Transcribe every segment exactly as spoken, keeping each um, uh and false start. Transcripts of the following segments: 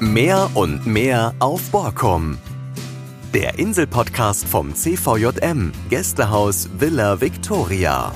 Mehr und mehr auf Borkum. Der Insel-Podcast vom C V J M, Gästehaus Villa Victoria.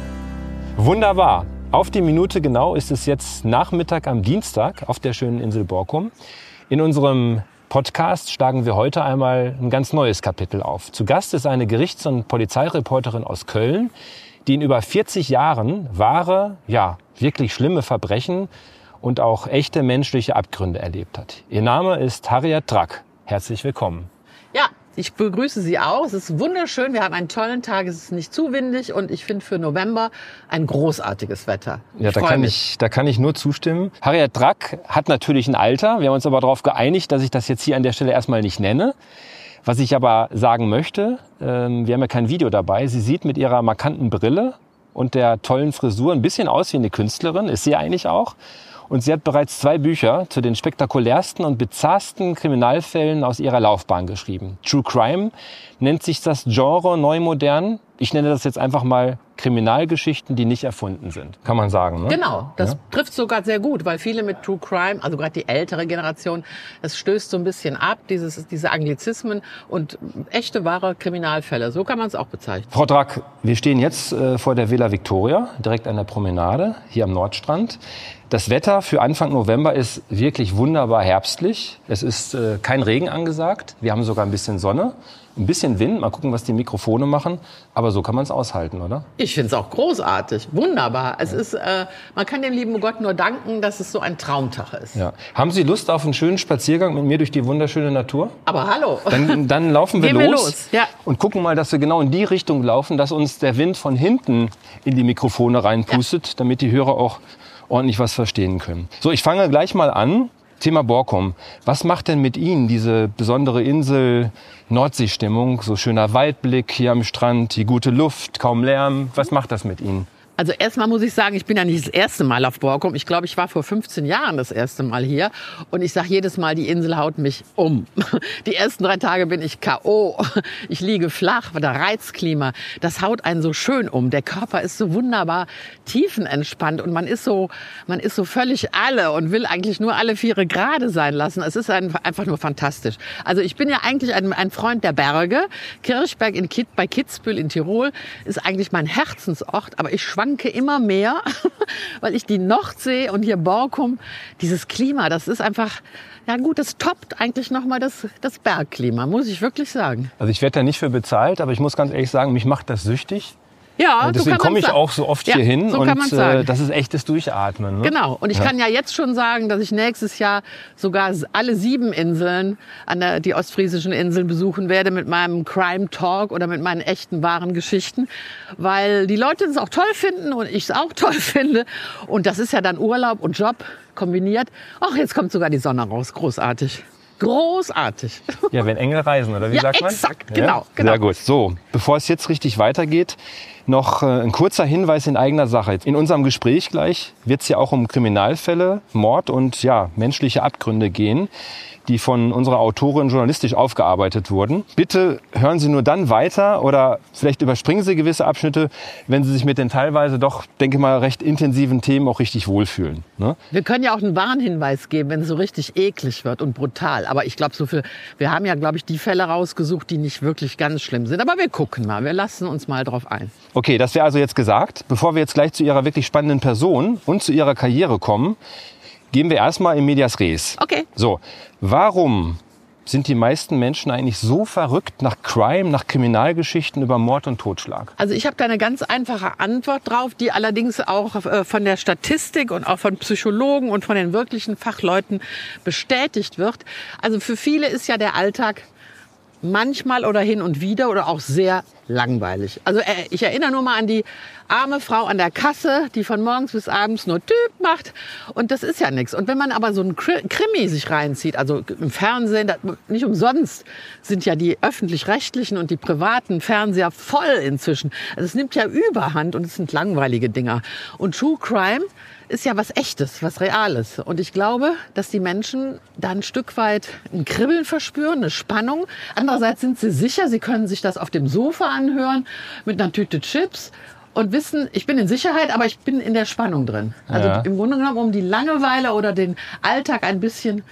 Wunderbar. Auf die Minute genau ist es jetzt Nachmittag am Dienstag auf der schönen Insel Borkum. In unserem Podcast schlagen wir heute einmal ein ganz neues Kapitel auf. Zu Gast ist eine Gerichts- und Polizeireporterin aus Köln, die in über vierzig Jahren wahre, ja, wirklich schlimme Verbrechen und auch echte menschliche Abgründe erlebt hat. Ihr Name ist Harriet Drack. Herzlich willkommen. Ja, ich begrüße Sie auch. Es ist wunderschön. Wir haben einen tollen Tag. Es ist nicht zu windig und ich finde für November ein großartiges Wetter. Ich ja, da kann ich, da kann ich nur zustimmen. Harriet Drack hat natürlich ein Alter. Wir haben uns aber darauf geeinigt, dass ich das jetzt hier an der Stelle erstmal nicht nenne. Was ich aber sagen möchte, ähm, wir haben ja kein Video dabei. Sie sieht mit ihrer markanten Brille und der tollen Frisur ein bisschen aus wie eine Künstlerin. Ist sie eigentlich auch. Und sie hat bereits zwei Bücher zu den spektakulärsten und bizarrsten Kriminalfällen aus ihrer Laufbahn geschrieben. True Crime nennt sich das Genre neu modern. Ich nenne das jetzt einfach mal Kriminalgeschichten, die nicht erfunden sind. Kann man sagen, ne? Genau, das ja? trifft sogar sehr gut, weil viele mit True Crime, also gerade die ältere Generation, es stößt so ein bisschen ab, dieses, diese Anglizismen und echte, wahre Kriminalfälle. So kann man es auch bezeichnen. Frau Drack, wir stehen jetzt äh, vor der Villa Victoria, direkt an der Promenade, hier am Nordstrand. Das Wetter für Anfang November ist wirklich wunderbar herbstlich. Es ist äh, kein Regen angesagt. Wir haben sogar ein bisschen Sonne, ein bisschen Wind. Mal gucken, was die Mikrofone machen. Aber so kann man es aushalten, oder? Ich finde es auch großartig, wunderbar. Es ja. ist, äh, man kann dem lieben Gott nur danken, dass es so ein Traumtag ist. Ja. Haben Sie Lust auf einen schönen Spaziergang mit mir durch die wunderschöne Natur? Aber hallo. Dann, dann laufen wir Gehen los, wir los. Ja. Und gucken mal, dass wir genau in die Richtung laufen, dass uns der Wind von hinten in die Mikrofone reinpustet, ja. damit die Hörer auch ordentlich was verstehen können. So, ich fange gleich mal an. Thema Borkum. Was macht denn mit Ihnen diese besondere Insel, Nordseestimmung, so schöner Waldblick hier am Strand, die gute Luft, kaum Lärm? Was macht das mit Ihnen? Also erstmal muss ich sagen, ich bin ja nicht das erste Mal auf Borkum. Ich glaube, ich war vor fünfzehn Jahren das erste Mal hier. Und ich sage jedes Mal, die Insel haut mich um. Die ersten drei Tage bin ich K O Ich liege flach, das Reizklima, das haut einen so schön um. Der Körper ist so wunderbar tiefenentspannt und man ist so, man ist so völlig alle und will eigentlich nur alle Viere gerade sein lassen. Es ist ein, einfach nur fantastisch. Also ich bin ja eigentlich ein, ein Freund der Berge. Kirchberg in Kit, bei Kitzbühel in Tirol ist eigentlich mein Herzensort, aber ich schwanke immer mehr, weil ich die Nordsee und hier Borkum, dieses Klima, das ist einfach, ja gut, das toppt eigentlich nochmal das, das Bergklima, muss ich wirklich sagen. Also ich werde da nicht für bezahlt, aber ich muss ganz ehrlich sagen, mich macht das süchtig. Ja, deswegen komme ich sagen. auch so oft ja, hier hin so und äh, das ist echtes Durchatmen. Ne? Genau, und ich ja. kann ja jetzt schon sagen, dass ich nächstes Jahr sogar alle sieben Inseln, an der, die ostfriesischen Inseln besuchen werde mit meinem Crime Talk oder mit meinen echten, wahren Geschichten, weil die Leute es auch toll finden und ich es auch toll finde und das ist ja dann Urlaub und Job kombiniert. Ach, jetzt kommt sogar die Sonne raus, großartig. Großartig. Ja, wenn Engel reisen, oder wie ja, sagt man? Exakt, ja, genau, genau. Sehr gut. So, bevor es jetzt richtig weitergeht, noch äh, ein kurzer Hinweis in eigener Sache. In unserem Gespräch gleich wird es ja auch um Kriminalfälle, Mord und ja, menschliche Abgründe gehen, die von unserer Autorin journalistisch aufgearbeitet wurden. Bitte hören Sie nur dann weiter oder vielleicht überspringen Sie gewisse Abschnitte, wenn Sie sich mit den teilweise doch, denke ich mal, recht intensiven Themen auch richtig wohlfühlen. Ne? Wir können ja auch einen Warnhinweis geben, wenn es so richtig eklig wird und brutal. Aber ich glaube, so viel, wir haben ja, glaube ich, die Fälle rausgesucht, die nicht wirklich ganz schlimm sind. Aber wir gucken mal, wir lassen uns mal drauf ein. Okay, das wäre also jetzt gesagt. Bevor wir jetzt gleich zu Ihrer wirklich spannenden Person und zu Ihrer Karriere kommen, gehen wir erstmal in medias res. Okay. So, warum sind die meisten Menschen eigentlich so verrückt nach Crime, nach Kriminalgeschichten über Mord und Totschlag? Also ich habe da eine ganz einfache Antwort drauf, die allerdings auch von der Statistik und auch von Psychologen und von den wirklichen Fachleuten bestätigt wird. Also für viele ist ja der Alltag manchmal oder hin und wieder oder auch sehr langweilig. Also ich erinnere nur mal an die arme Frau an der Kasse, die von morgens bis abends nur Typ macht. Und das ist ja nichts. Und wenn man aber so einen Krimi sich reinzieht, also im Fernsehen, nicht umsonst sind ja die öffentlich-rechtlichen und die privaten Fernseher voll inzwischen. Also es nimmt ja Überhand und es sind langweilige Dinger. Und True Crime ist ja was Echtes, was Reales. Und ich glaube, dass die Menschen da ein Stück weit ein Kribbeln verspüren, eine Spannung. Andererseits sind sie sicher, sie können sich das auf dem Sofa anhören mit einer Tüte Chips und wissen, ich bin in Sicherheit, aber ich bin in der Spannung drin. Also ja. im Grunde genommen, um die Langeweile oder den Alltag ein bisschen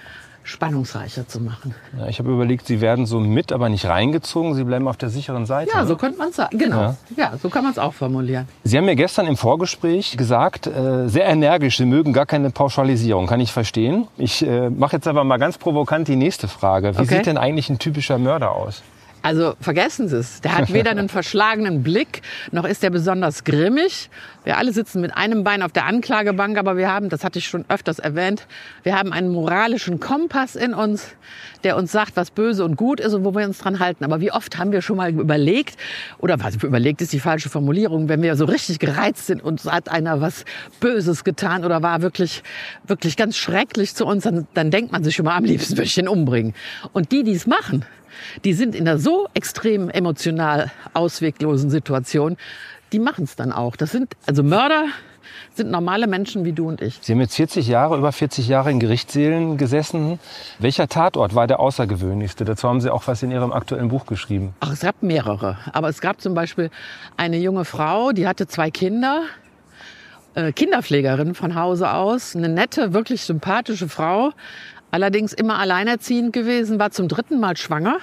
spannungsreicher zu machen. Ja, ich habe überlegt, Sie werden so mit, aber nicht reingezogen. Sie bleiben auf der sicheren Seite. Ja, ne? so könnte man es sagen. Genau. Ja. ja, so kann man es auch formulieren. Sie haben mir gestern im Vorgespräch gesagt, äh, sehr energisch, Sie mögen gar keine Pauschalisierung. Kann ich verstehen. Ich äh, mache jetzt aber mal ganz provokant die nächste Frage. Wie okay. sieht denn eigentlich ein typischer Mörder aus? Also vergessen Sie es. Der hat weder einen verschlagenen Blick, noch ist er besonders grimmig. Wir alle sitzen mit einem Bein auf der Anklagebank, aber wir haben, das hatte ich schon öfters erwähnt, wir haben einen moralischen Kompass in uns, der uns sagt, was böse und gut ist und wo wir uns dran halten. Aber wie oft haben wir schon mal überlegt, oder was überlegt ist die falsche Formulierung, wenn wir so richtig gereizt sind und hat einer was Böses getan oder war wirklich, wirklich ganz schrecklich zu uns, dann, dann denkt man sich schon mal, am liebsten würde ich den umbringen. Und die, die es machen, die sind in einer so extrem emotional ausweglosen Situation, die machen es dann auch. Das sind, also Mörder sind normale Menschen wie du und ich. Sie haben jetzt vierzig Jahre, über vierzig Jahre in Gerichtssälen gesessen. Welcher Tatort war der außergewöhnlichste? Dazu haben Sie auch was in Ihrem aktuellen Buch geschrieben. Ach, es gab mehrere. Aber es gab zum Beispiel eine junge Frau, die hatte zwei Kinder. Äh, Kinderpflegerin von Hause aus. Eine nette, wirklich sympathische Frau. Allerdings immer alleinerziehend gewesen, war zum dritten Mal schwanger.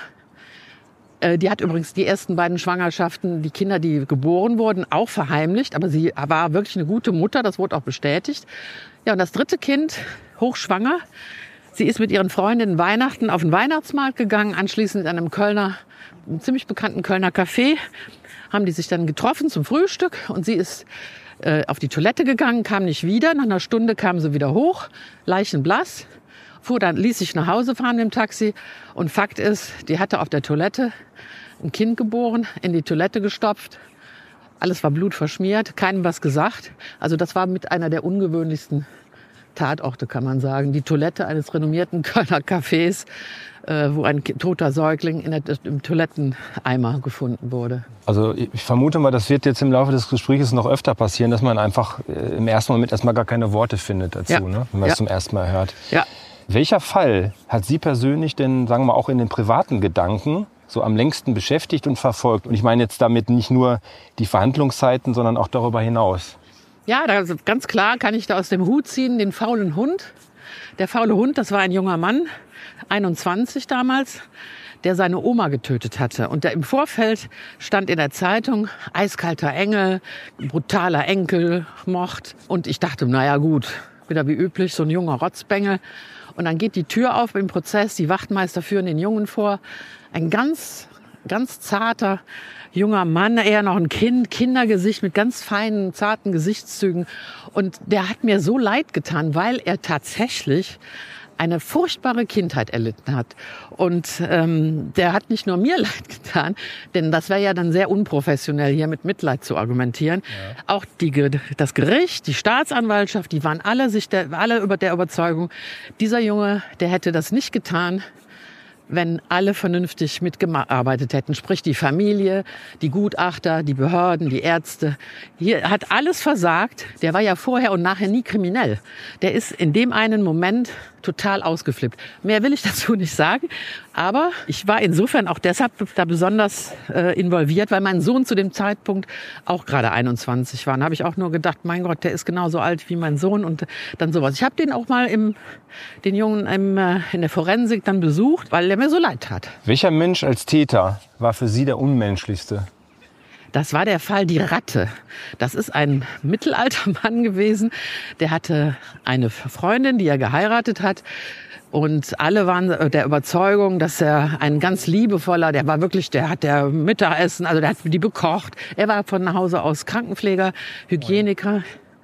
Die hat übrigens die ersten beiden Schwangerschaften, die Kinder, die geboren wurden, auch verheimlicht. Aber sie war wirklich eine gute Mutter, das wurde auch bestätigt. Ja, und das dritte Kind, hochschwanger. Sie ist mit ihren Freundinnen Weihnachten auf den Weihnachtsmarkt gegangen, anschließend in einem Kölner, einem ziemlich bekannten Kölner Café, haben die sich dann getroffen zum Frühstück. Und sie ist äh, auf die Toilette gegangen, kam nicht wieder. Nach einer Stunde kam sie wieder hoch, leichenblass. Fuhr dann, ließ sich nach Hause fahren mit dem Taxi. Und Fakt ist, die hatte auf der Toilette ein Kind geboren, in die Toilette gestopft. Alles war blutverschmiert, keinem was gesagt. Also das war mit einer der ungewöhnlichsten Tatorte, kann man sagen. Die Toilette eines renommierten Kölner Cafés, äh, wo ein toter Säugling in der, im Toiletteneimer gefunden wurde. Also ich vermute mal, das wird jetzt im Laufe des Gesprächs noch öfter passieren, dass man einfach äh, im ersten Moment erstmal gar keine Worte findet dazu, ja. ne? Wenn man es ja. zum ersten Mal hört. Ja. Welcher Fall hat Sie persönlich denn, sagen wir mal, auch in den privaten Gedanken so am längsten beschäftigt und verfolgt? Und ich meine jetzt damit nicht nur die Verhandlungszeiten, sondern auch darüber hinaus. Ja, da, ganz klar kann ich da aus dem Hut ziehen, den faulen Hund. Der faule Hund, das war ein junger Mann, einundzwanzig damals, der seine Oma getötet hatte. Und der im Vorfeld stand in der Zeitung, eiskalter Engel, brutaler Enkelmord. Und ich dachte, naja gut, wieder wie üblich, so ein junger Rotzbengel. Und dann geht die Tür auf im Prozess, die Wachtmeister führen den Jungen vor. Ein ganz, ganz zarter junger Mann, eher noch ein Kind, Kindergesicht mit ganz feinen, zarten Gesichtszügen. Und der hat mir so leid getan, weil er tatsächlich eine furchtbare Kindheit erlitten hat. Und ähm, der hat nicht nur mir leid getan, denn das wäre ja dann sehr unprofessionell, hier mit Mitleid zu argumentieren. Ja. Auch die, das Gericht, die Staatsanwaltschaft, die waren alle, sich der, alle über der Überzeugung, dieser Junge, der hätte das nicht getan, wenn alle vernünftig mitgearbeitet hätten. Sprich die Familie, die Gutachter, die Behörden, die Ärzte. Hier hat alles versagt. Der war ja vorher und nachher nie kriminell. Der ist in dem einen Moment total ausgeflippt. Mehr will ich dazu nicht sagen. Aber ich war insofern auch deshalb da besonders äh, involviert, weil mein Sohn zu dem Zeitpunkt auch gerade einundzwanzig war. Da habe ich auch nur gedacht, mein Gott, der ist genauso alt wie mein Sohn und dann sowas. Ich habe den auch mal im, den Jungen im, äh, in der Forensik dann besucht, weil er mir so leid tat. Welcher Mensch als Täter war für Sie der unmenschlichste? Das war der Fall Die Ratte. Das ist ein Mittelaltermann gewesen. Der hatte eine Freundin, die er geheiratet hat. Und alle waren der Überzeugung, dass er ein ganz liebevoller, der war wirklich, der hat der Mittagessen, also der hat die bekocht. Er war von Hause aus Krankenpfleger, Hygieniker.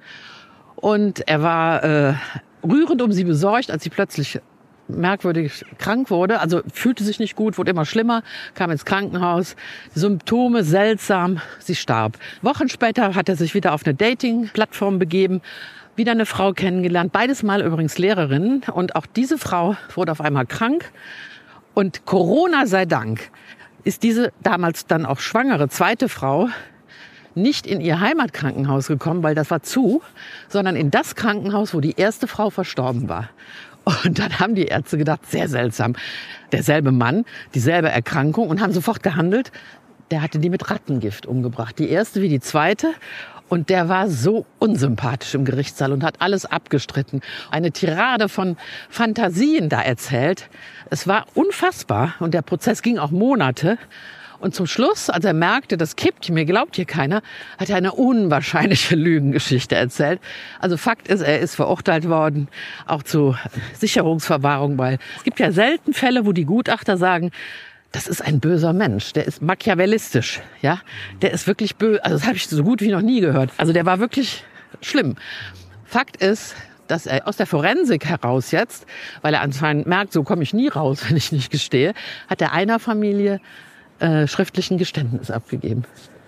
Und er war äh, rührend um sie besorgt, als sie plötzlich merkwürdig krank wurde, also fühlte sich nicht gut, wurde immer schlimmer, kam ins Krankenhaus, Symptome seltsam, sie starb. Wochen später hat er sich wieder auf eine Dating-Plattform begeben, wieder eine Frau kennengelernt, beides Mal übrigens Lehrerin, und auch diese Frau wurde auf einmal krank und Corona sei Dank ist diese damals dann auch schwangere zweite Frau nicht in ihr Heimatkrankenhaus gekommen, weil das war zu, sondern in das Krankenhaus, wo die erste Frau verstorben war. Und dann haben die Ärzte gedacht, sehr seltsam, derselbe Mann, dieselbe Erkrankung, und haben sofort gehandelt. Der hatte die mit Rattengift umgebracht, die erste wie die zweite. Und der war so unsympathisch im Gerichtssaal und hat alles abgestritten. Eine Tirade von Fantasien da erzählt. Es war unfassbar. Und der Prozess ging auch Monate. Und zum Schluss, als er merkte, das kippt, mir glaubt hier keiner, hat er eine unwahrscheinliche Lügengeschichte erzählt. Also Fakt ist, er ist verurteilt worden, auch zu Sicherungsverwahrung, weil es gibt ja selten Fälle, wo die Gutachter sagen, das ist ein böser Mensch, der ist machiavellistisch, ja, der ist wirklich böse. Also das habe ich so gut wie noch nie gehört. Also der war wirklich schlimm. Fakt ist, dass er aus der Forensik heraus jetzt, weil er anscheinend merkt, so komme ich nie raus, wenn ich nicht gestehe, hat er einer Familie Äh, schriftlichen Geständnis abgegeben.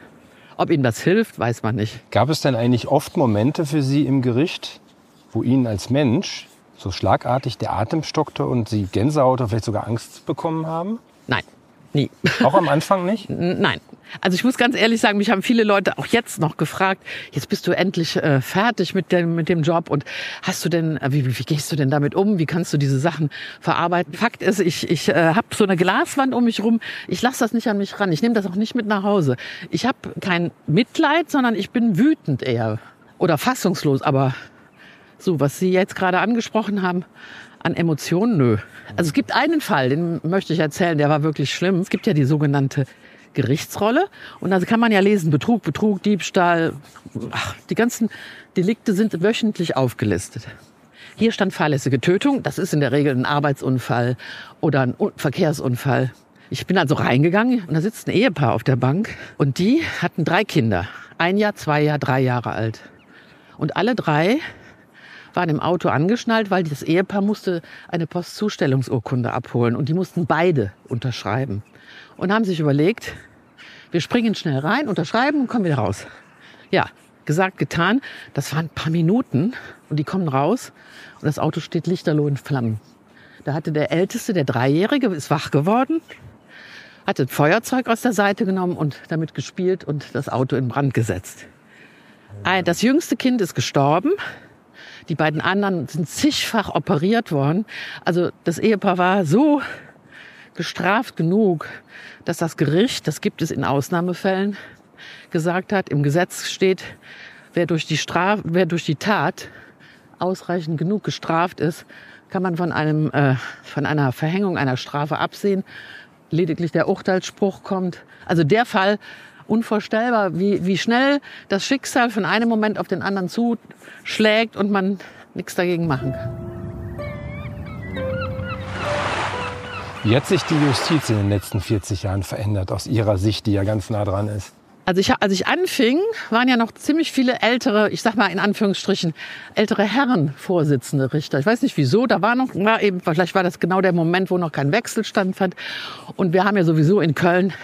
Ob ihm das hilft, weiß man nicht. Gab es denn eigentlich oft Momente für Sie im Gericht, wo Ihnen als Mensch so schlagartig der Atem stockte und Sie Gänsehaut oder vielleicht sogar Angst bekommen haben? Nein, nie. Auch am Anfang nicht? Nein. Also ich muss ganz ehrlich sagen, mich haben viele Leute auch jetzt noch gefragt, jetzt bist du endlich äh, fertig mit dem, mit dem Job und hast du denn, äh, wie, wie gehst du denn damit um? Wie kannst du diese Sachen verarbeiten? Fakt ist, ich, ich äh, habe so eine Glaswand um mich rum. Ich lasse das nicht an mich ran. Ich nehme das auch nicht mit nach Hause. Ich habe kein Mitleid, sondern ich bin wütend eher oder fassungslos. Aber so, was Sie jetzt gerade angesprochen haben, an Emotionen, nö. Also es gibt einen Fall, den möchte ich erzählen, der war wirklich schlimm. Es gibt ja die sogenannte Gerichtsrolle. Und da kann man ja lesen, Betrug, Betrug, Diebstahl. Ach, die ganzen Delikte sind wöchentlich aufgelistet. Hier stand fahrlässige Tötung. Das ist in der Regel ein Arbeitsunfall oder ein Verkehrsunfall. Ich bin also reingegangen und da sitzt ein Ehepaar auf der Bank. Und die hatten drei Kinder. Ein Jahr, zwei Jahr, drei Jahre alt. Und alle drei waren im Auto angeschnallt, weil das Ehepaar musste eine Postzustellungsurkunde abholen. Und die mussten beide unterschreiben. Und haben sich überlegt, wir springen schnell rein, unterschreiben und kommen wieder raus. Ja, gesagt, getan. Das waren ein paar Minuten und die kommen raus und das Auto steht lichterloh in Flammen. Da hatte der Älteste, der Dreijährige, ist wach geworden, hatte ein Feuerzeug aus der Seite genommen und damit gespielt und das Auto in Brand gesetzt. Das jüngste Kind ist gestorben. Die beiden anderen sind zigfach operiert worden. Also das Ehepaar war so gestraft genug, dass das Gericht, das gibt es in Ausnahmefällen, gesagt hat, im Gesetz steht, wer durch die Straf, wer durch die Tat ausreichend genug gestraft ist, kann man von einem, äh, von einer Verhängung einer Strafe absehen. Lediglich der Urteilsspruch kommt. Also der Fall, unvorstellbar, wie, wie schnell das Schicksal von einem Moment auf den anderen zuschlägt und man nichts dagegen machen kann. Wie hat sich die Justiz in den letzten vierzig Jahren verändert, aus Ihrer Sicht, die ja ganz nah dran ist? Also ich, als ich anfing, waren ja noch ziemlich viele ältere, ich sag mal in Anführungsstrichen, ältere Herren Vorsitzende Richter. Ich weiß nicht wieso, da war noch, war eben, vielleicht war das genau der Moment, wo noch kein Wechsel stattfand. Und wir haben ja sowieso in Köln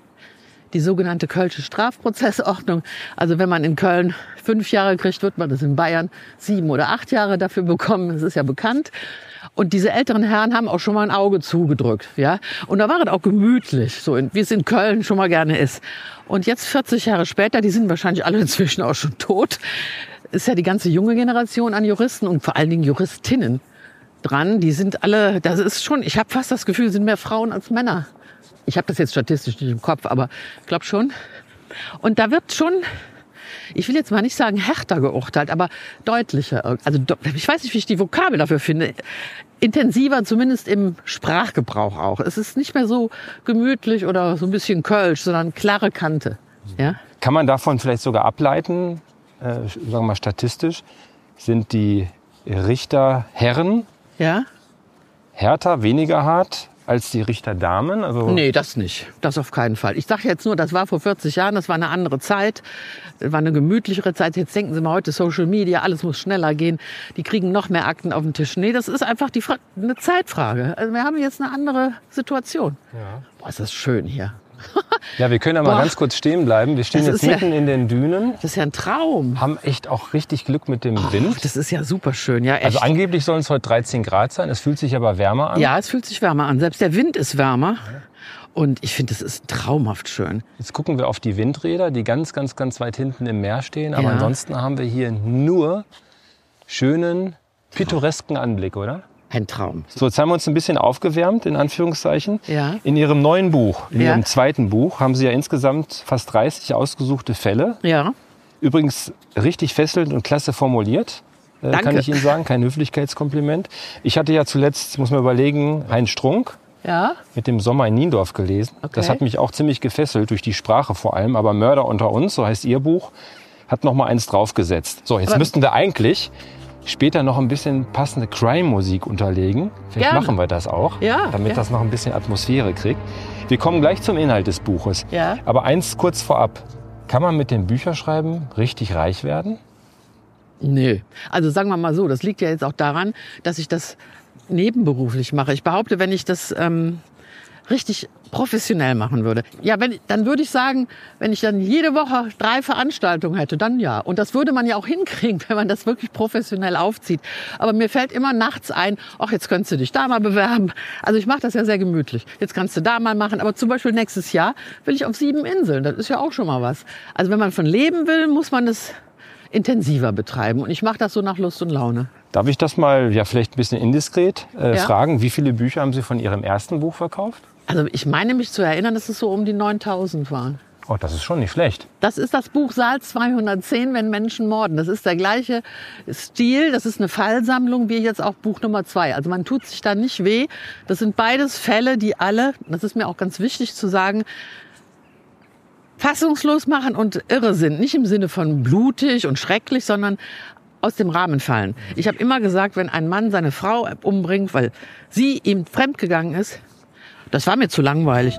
die sogenannte Kölsche Strafprozessordnung. Also wenn man in Köln fünf Jahre kriegt, wird man das in Bayern sieben oder acht Jahre dafür bekommen. Das ist ja bekannt. Und diese älteren Herren haben auch schon mal ein Auge zugedrückt, ja. Und da war es auch gemütlich, so in, wie es in Köln schon mal gerne ist. Und jetzt vierzig Jahre später, die sind wahrscheinlich alle inzwischen auch schon tot, ist ja die ganze junge Generation an Juristen und vor allen Dingen Juristinnen dran. Die sind alle, das ist schon, ich habe fast das Gefühl, sind mehr Frauen als Männer. Ich habe das jetzt statistisch nicht im Kopf, aber ich glaube schon. Und da wird schon, ich will jetzt mal nicht sagen härter geurteilt, aber deutlicher. Also ich weiß nicht, wie ich die Vokabel dafür finde. Intensiver, zumindest im Sprachgebrauch auch. Es ist nicht mehr so gemütlich oder so ein bisschen Kölsch, sondern klare Kante. Ja? Kann man davon vielleicht sogar ableiten, äh, sagen wir mal statistisch, sind die Richterherren ja? härter, weniger hart als die Richterdamen? Also nee, das nicht. Das auf keinen Fall. Ich sage jetzt nur, das war vor vierzig Jahren, das war eine andere Zeit. Das war eine gemütlichere Zeit. Jetzt denken Sie mal heute Social Media, alles muss schneller gehen. Die kriegen noch mehr Akten auf den Tisch. Nee, das ist einfach die Fra- eine Zeitfrage. Also wir haben jetzt eine andere Situation. Ja. Boah, ist das schön hier. Ja, wir können ja mal Boah. ganz kurz stehen bleiben. Wir stehen Das jetzt ist ja- mitten in den Dünen, Das ist ja ein Traum. haben echt auch richtig Glück mit dem Wind. Das ist ja super schön, ja echt. Also angeblich sollen es heute dreizehn Grad sein, es fühlt sich aber wärmer an. Ja, es fühlt sich wärmer an. Selbst der Wind ist wärmer. Und ich finde, es ist traumhaft schön. Jetzt gucken wir auf die Windräder, die ganz, ganz, ganz weit hinten im Meer stehen. Aber Ja. ansonsten haben wir hier nur schönen, pittoresken Anblick, oder? Ein Traum. So, jetzt haben wir uns ein bisschen aufgewärmt, in Anführungszeichen. Ja. In Ihrem neuen Buch, in Ja. Ihrem zweiten Buch, haben Sie ja insgesamt fast dreißig ausgesuchte Fälle Ja, Übrigens richtig fesselnd und klasse formuliert, äh, kann ich Ihnen sagen. Kein Höflichkeitskompliment. Ich hatte ja zuletzt, muss man überlegen, Heinz Strunk Ja? mit dem Sommer in Niendorf gelesen. Okay. Das hat mich auch ziemlich gefesselt, durch die Sprache vor allem. Aber Mörder unter uns, so heißt Ihr Buch, hat noch mal eins draufgesetzt. So, jetzt Aber müssten wir eigentlich später noch ein bisschen passende Crime-Musik unterlegen. Vielleicht Gerne. machen wir das auch, Ja, damit ja. das noch ein bisschen Atmosphäre kriegt. Wir kommen gleich zum Inhalt des Buches. Ja. Aber eins kurz vorab. Kann man mit dem Bücherschreiben richtig reich werden? Nö. Also sagen wir mal so, das liegt ja jetzt auch daran, dass ich das nebenberuflich mache. Ich behaupte, wenn ich das ähm, richtig professionell machen würde, ja, wenn, dann würde ich sagen, wenn ich dann jede Woche drei Veranstaltungen hätte, dann ja. Und das würde man ja auch hinkriegen, wenn man das wirklich professionell aufzieht. Aber mir fällt immer nachts ein, ach, jetzt könntest du dich da mal bewerben. Also ich mache das ja sehr gemütlich. Jetzt kannst du da mal machen. Aber zum Beispiel nächstes Jahr will ich auf sieben Inseln. Das ist ja auch schon mal was. Also wenn man von leben will, muss man das intensiver betreiben. Und ich mache das so nach Lust und Laune. Darf ich das mal, ja vielleicht ein bisschen indiskret äh, Ja. fragen? Wie viele Bücher haben Sie von Ihrem ersten Buch verkauft? Also ich meine mich zu erinnern, dass es so um die neuntausend waren. Oh, das ist schon nicht schlecht. Das ist das Buch Saal zweihundertzehn, wenn Menschen morden. Das ist der gleiche Stil, das ist eine Fallsammlung wie jetzt auch Buch Nummer zwei. Also man tut sich da nicht weh. Das sind beides Fälle, die alle, das ist mir auch ganz wichtig zu sagen, fassungslos machen und irre sind. Nicht im Sinne von blutig und schrecklich, sondern aus dem Rahmen fallen. Ich habe immer gesagt, wenn ein Mann seine Frau umbringt, weil sie ihm fremdgegangen ist, das war mir zu langweilig.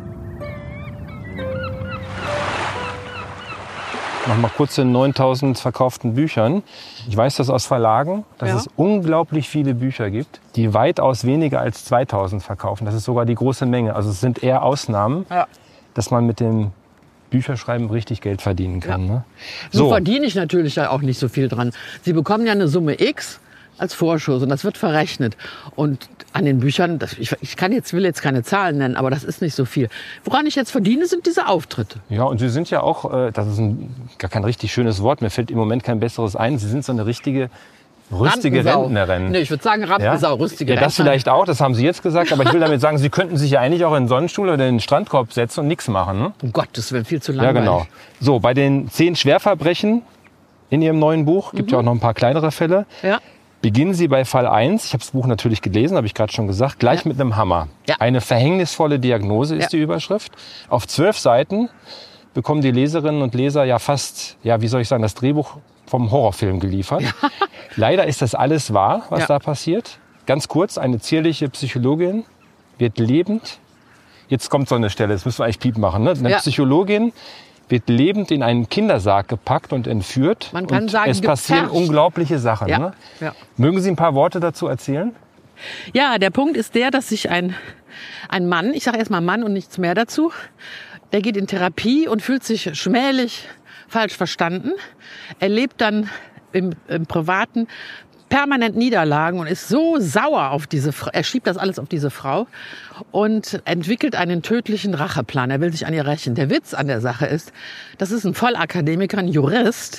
Noch mal kurz zu den neuntausend verkauften Büchern. Ich weiß das aus Verlagen, dass Ja. es unglaublich viele Bücher gibt, die weitaus weniger als zweitausend verkaufen. Das ist sogar die große Menge. Also es sind eher Ausnahmen, Ja. dass man mit dem Bücherschreiben richtig Geld verdienen kann. Ne? So So, verdiene ich natürlich ja auch nicht so viel dran. Sie bekommen ja eine Summe X als Vorschuss und das wird verrechnet. Und an den Büchern, das, ich, ich kann jetzt, will jetzt keine Zahlen nennen, aber das ist nicht so viel. Woran ich jetzt verdiene, sind diese Auftritte. ja, und Sie sind ja auch, äh, das ist ein, gar kein richtig schönes Wort, mir fällt im Moment kein besseres ein. Sie sind so eine richtige rüstige Rampensau. Rentnerin. Nee, ich würde sagen Rampensau, rüstige Ja, das Rentnerin. vielleicht auch, das haben Sie jetzt gesagt, aber ich will damit sagen, Sie könnten sich ja eigentlich auch in den Sonnenstuhl oder in den Strandkorb setzen und nichts machen. Ne? Um Gottes Willen, viel zu Ja, langweilig. genau. So, bei den zehn Schwerverbrechen in Ihrem neuen Buch, gibt ja auch noch ein paar kleinere Fälle, Ja. beginnen Sie bei Fall eins, ich habe das Buch natürlich gelesen, habe ich gerade schon gesagt, gleich Ja. mit einem Hammer. Ja. Eine verhängnisvolle Diagnose ist Ja. die Überschrift. Auf zwölf Seiten bekommen die Leserinnen und Leser ja fast, ja, wie soll ich sagen, das Drehbuch vom Horrorfilm geliefert. Leider ist das alles wahr, was Ja. da passiert. Ganz kurz, eine zierliche Psychologin wird lebend, jetzt kommt so eine Stelle, das müssen wir eigentlich piep machen, ne? Eine Ja. Psychologin wird lebend in einen Kindersarg gepackt und entführt. Man kann und sagen, es passieren gepfercht. unglaubliche Sachen. Ja. Ne? Ja. Mögen Sie ein paar Worte dazu erzählen? Ja, der Punkt ist der, dass sich ein, ein Mann, ich sage erstmal Mann und nichts mehr dazu, der geht in Therapie und fühlt sich schmählich falsch verstanden. Er lebt dann im, im Privaten permanent Niederlagen und ist so sauer auf diese Frau. Er schiebt das alles auf diese Frau und entwickelt einen tödlichen Racheplan. Er will sich an ihr rächen. Der Witz an der Sache ist, das ist ein Vollakademiker, ein Jurist.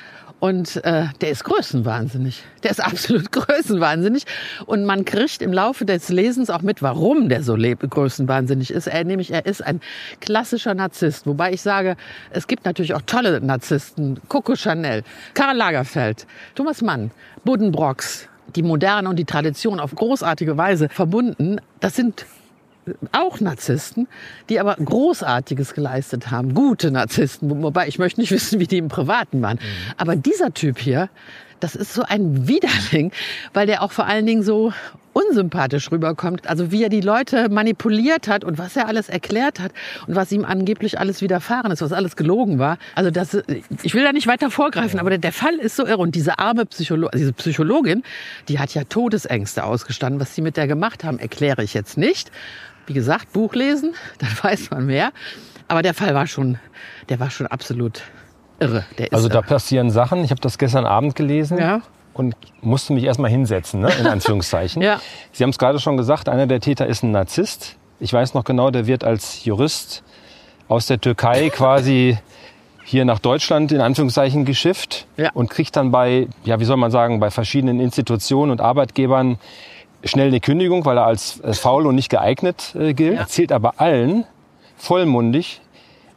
Und äh, der ist größenwahnsinnig. Der ist absolut größenwahnsinnig. Und man kriegt im Laufe des Lesens auch mit, warum der so lebt, größenwahnsinnig ist. Er, nämlich, er ist ein klassischer Narzisst. Wobei ich sage, es gibt natürlich auch tolle Narzissten. Coco Chanel, Karl Lagerfeld, Thomas Mann, Buddenbrooks. Die Moderne und die Tradition auf großartige Weise verbunden. Das sind auch Narzissten, die aber Großartiges geleistet haben. Gute Narzissten, wobei ich möchte nicht wissen, wie die im Privaten waren. Mhm. Aber dieser Typ hier, das ist so ein Widerling, weil der auch vor allen Dingen so unsympathisch rüberkommt. Also wie er die Leute manipuliert hat und was er alles erklärt hat und was ihm angeblich alles widerfahren ist, was alles gelogen war. Also das, ich will da nicht weiter vorgreifen, aber der, der Fall ist so irre. Und diese arme Psycholo- diese Psychologin, die hat ja Todesängste ausgestanden. Was sie mit der gemacht haben, erkläre ich jetzt nicht. Wie gesagt, Buch lesen, dann weiß man mehr. Aber der Fall war schon, der war schon absolut irre. Der ist Also da irre. passieren Sachen. Ich habe das gestern Abend gelesen Ja. und musste mich erst mal hinsetzen, ne? In Anführungszeichen. Ja. Sie haben es gerade schon gesagt, einer der Täter ist ein Narzisst. Ich weiß noch genau, der wird als Jurist aus der Türkei quasi hier nach Deutschland in Anführungszeichen geschifft Ja. und kriegt dann bei, ja, wie soll man sagen, bei verschiedenen Institutionen und Arbeitgebern schnell eine Kündigung, weil er als äh, faul und nicht geeignet äh, gilt. Ja. Erzählt aber allen vollmundig,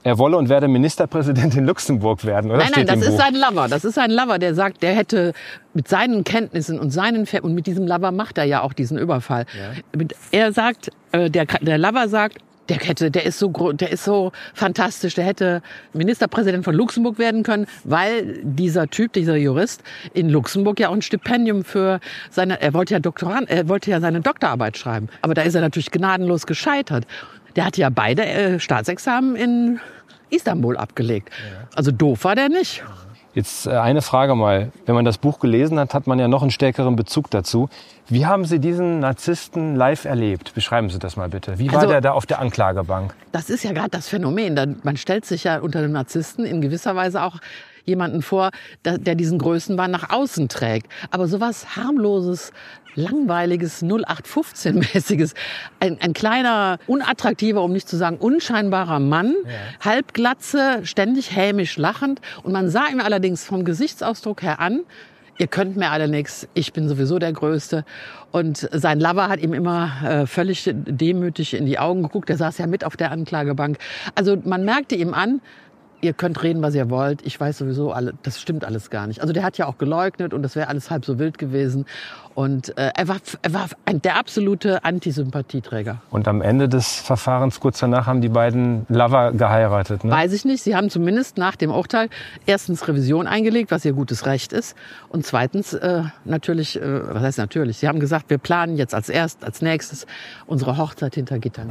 er wolle und werde Ministerpräsident in Luxemburg werden, oder? Nein, nein, Steht das im ist Buch. sein Lover. Das ist sein Lover, der sagt, der hätte mit seinen Kenntnissen und seinen Fe- und mit diesem Lover macht er ja auch diesen Überfall. Ja. Mit, er sagt, äh, der, der Lover sagt, der hätte, der ist so, gro- der ist so fantastisch, der hätte Ministerpräsident von Luxemburg werden können, weil dieser Typ, dieser Jurist in Luxemburg ja auch ein Stipendium für seine, er wollte ja Doktorand, er wollte ja seine Doktorarbeit schreiben. Aber da ist er natürlich gnadenlos gescheitert. Der hat ja beide äh, Staatsexamen in Istanbul abgelegt. Ja. Also doof war der nicht. Jetzt äh, eine Frage mal. Wenn man das Buch gelesen hat, hat man ja noch einen stärkeren Bezug dazu. Wie haben Sie diesen Narzissten live erlebt? Beschreiben Sie das mal bitte. Wie war Also, der da auf der Anklagebank? Das ist ja gerade das Phänomen. Man stellt sich ja unter dem Narzissten in gewisser Weise auch jemanden vor, der diesen Größenwahn nach außen trägt. Aber sowas harmloses, langweiliges, null acht fünfzehn-mäßiges, ein, ein kleiner, unattraktiver, um nicht zu sagen unscheinbarer Mann, ja. Halbglatze, ständig hämisch lachend. Und man sah ihm allerdings vom Gesichtsausdruck her an, ihr könnt mir alle nichts, ich bin sowieso der Größte. Und sein Lover hat ihm immer äh, völlig demütig in die Augen geguckt. Der saß ja mit auf der Anklagebank. Also man merkte ihm an, ihr könnt reden, was ihr wollt. Ich weiß sowieso, alle, das stimmt alles gar nicht. Also der hat ja auch geleugnet und das wäre alles halb so wild gewesen. Und äh, er war, er war ein, der absolute Antisympathieträger. Und am Ende des Verfahrens, kurz danach, haben die beiden Lover geheiratet, ne? Weiß ich nicht. Sie haben zumindest nach dem Urteil erstens Revision eingelegt, was ihr gutes Recht ist. Und zweitens äh, natürlich, äh, was heißt natürlich, sie haben gesagt, wir planen jetzt als erst, als nächstes unsere Hochzeit hinter Gittern.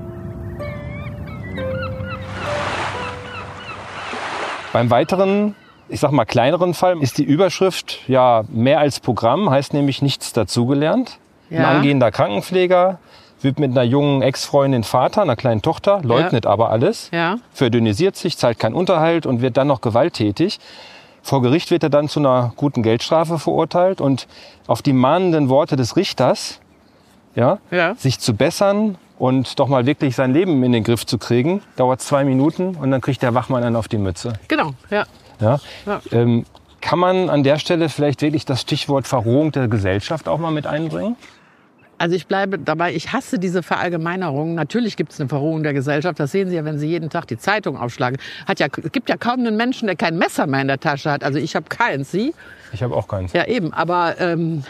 Beim weiteren, ich sag mal kleineren Fall ist die Überschrift ja mehr als Programm, heißt nämlich nichts dazugelernt. Ja. Ein angehender Krankenpfleger wird mit einer jungen Ex-Freundin Vater, einer kleinen Tochter, leugnet ja. aber alles, ja. verdünnisiert sich, zahlt keinen Unterhalt und wird dann noch gewalttätig. Vor Gericht wird er dann zu einer guten Geldstrafe verurteilt und auf die mahnenden Worte des Richters, ja, ja. sich zu bessern und doch mal wirklich sein Leben in den Griff zu kriegen, dauert zwei Minuten und dann kriegt der Wachmann einen auf die Mütze. Genau, ja. ja? ja. Ähm, kann man an der Stelle vielleicht wirklich das Stichwort Verrohung der Gesellschaft auch mal mit einbringen? Also ich bleibe dabei, ich hasse diese Verallgemeinerung. Natürlich gibt es eine Verrohung der Gesellschaft. Das sehen Sie ja, wenn Sie jeden Tag die Zeitung aufschlagen. Hat ja, es gibt ja kaum einen Menschen, der kein Messer mehr in der Tasche hat. Also ich habe keins. Sie? Ich habe auch keins. Ja, eben. Aber ähm,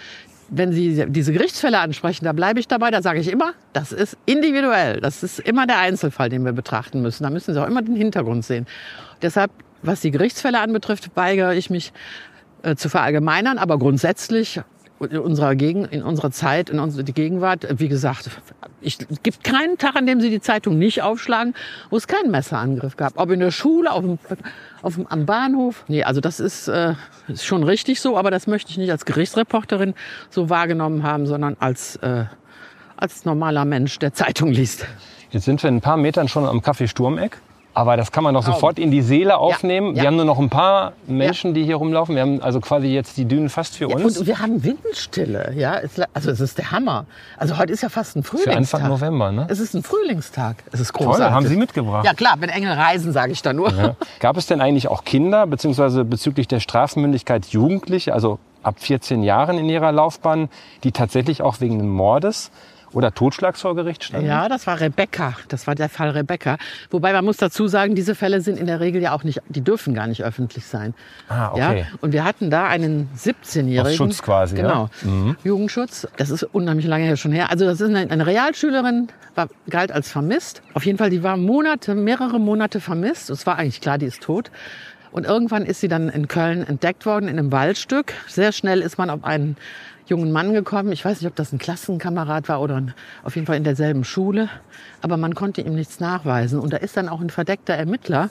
wenn Sie diese Gerichtsfälle ansprechen, da bleibe ich dabei. Da sage ich immer, das ist individuell. Das ist immer der Einzelfall, den wir betrachten müssen. Da müssen Sie auch immer den Hintergrund sehen. Deshalb, was die Gerichtsfälle anbetrifft, weigere ich mich äh, zu verallgemeinern. Aber grundsätzlich in unserer, Gegen, in unserer Zeit, in unserer die Gegenwart, wie gesagt, es gibt keinen Tag, an dem Sie die Zeitung nicht aufschlagen, wo es keinen Messerangriff gab. Ob in der Schule, auf dem, auf dem, am Bahnhof. Nee, also das ist, äh, ist schon richtig so, aber das möchte ich nicht als Gerichtsreporterin so wahrgenommen haben, sondern als, äh, als normaler Mensch, der Zeitung liest. Jetzt sind wir in ein paar Metern schon am Café Sturmeck. Aber das kann man doch sofort in die Seele aufnehmen. Ja, ja. Wir haben nur noch ein paar Menschen, ja. die hier rumlaufen. Wir haben also quasi jetzt die Dünen fast für ja, uns. Und wir haben Windstille. Ja, also es ist der Hammer. Also heute ist ja fast ein Frühlingstag. Für Anfang November, ne? Es ist ein Frühlingstag. Es ist großartig. Toll, haben Sie mitgebracht. Ja klar, wenn Engel reisen, sage ich da nur. Ja. Gab es denn eigentlich auch Kinder, beziehungsweise bezüglich der Strafmündigkeit Jugendliche, also ab vierzehn Jahren in ihrer Laufbahn, die tatsächlich auch wegen des Mordes oder Totschlags vor Gericht standen? Ja, das war Rebecca. Das war der Fall Rebecca. Wobei man muss dazu sagen, diese Fälle sind in der Regel ja auch nicht, die dürfen gar nicht öffentlich sein. Ah, okay. Ja? Und wir hatten da einen siebzehnjährigen. Aus Schutz quasi, genau, ja? Mhm. Jugendschutz. Das ist unheimlich lange her schon her. Also das ist eine, eine Realschülerin, war, galt als vermisst. Auf jeden Fall, die war Monate, mehrere Monate vermisst. Es war eigentlich klar, die ist tot. Und irgendwann ist sie dann in Köln entdeckt worden, in einem Waldstück. Sehr schnell ist man auf einen jungen Mann gekommen. Ich weiß nicht, ob das ein Klassenkamerad war oder auf jeden Fall in derselben Schule. Aber man konnte ihm nichts nachweisen. Und da ist dann auch ein verdeckter Ermittler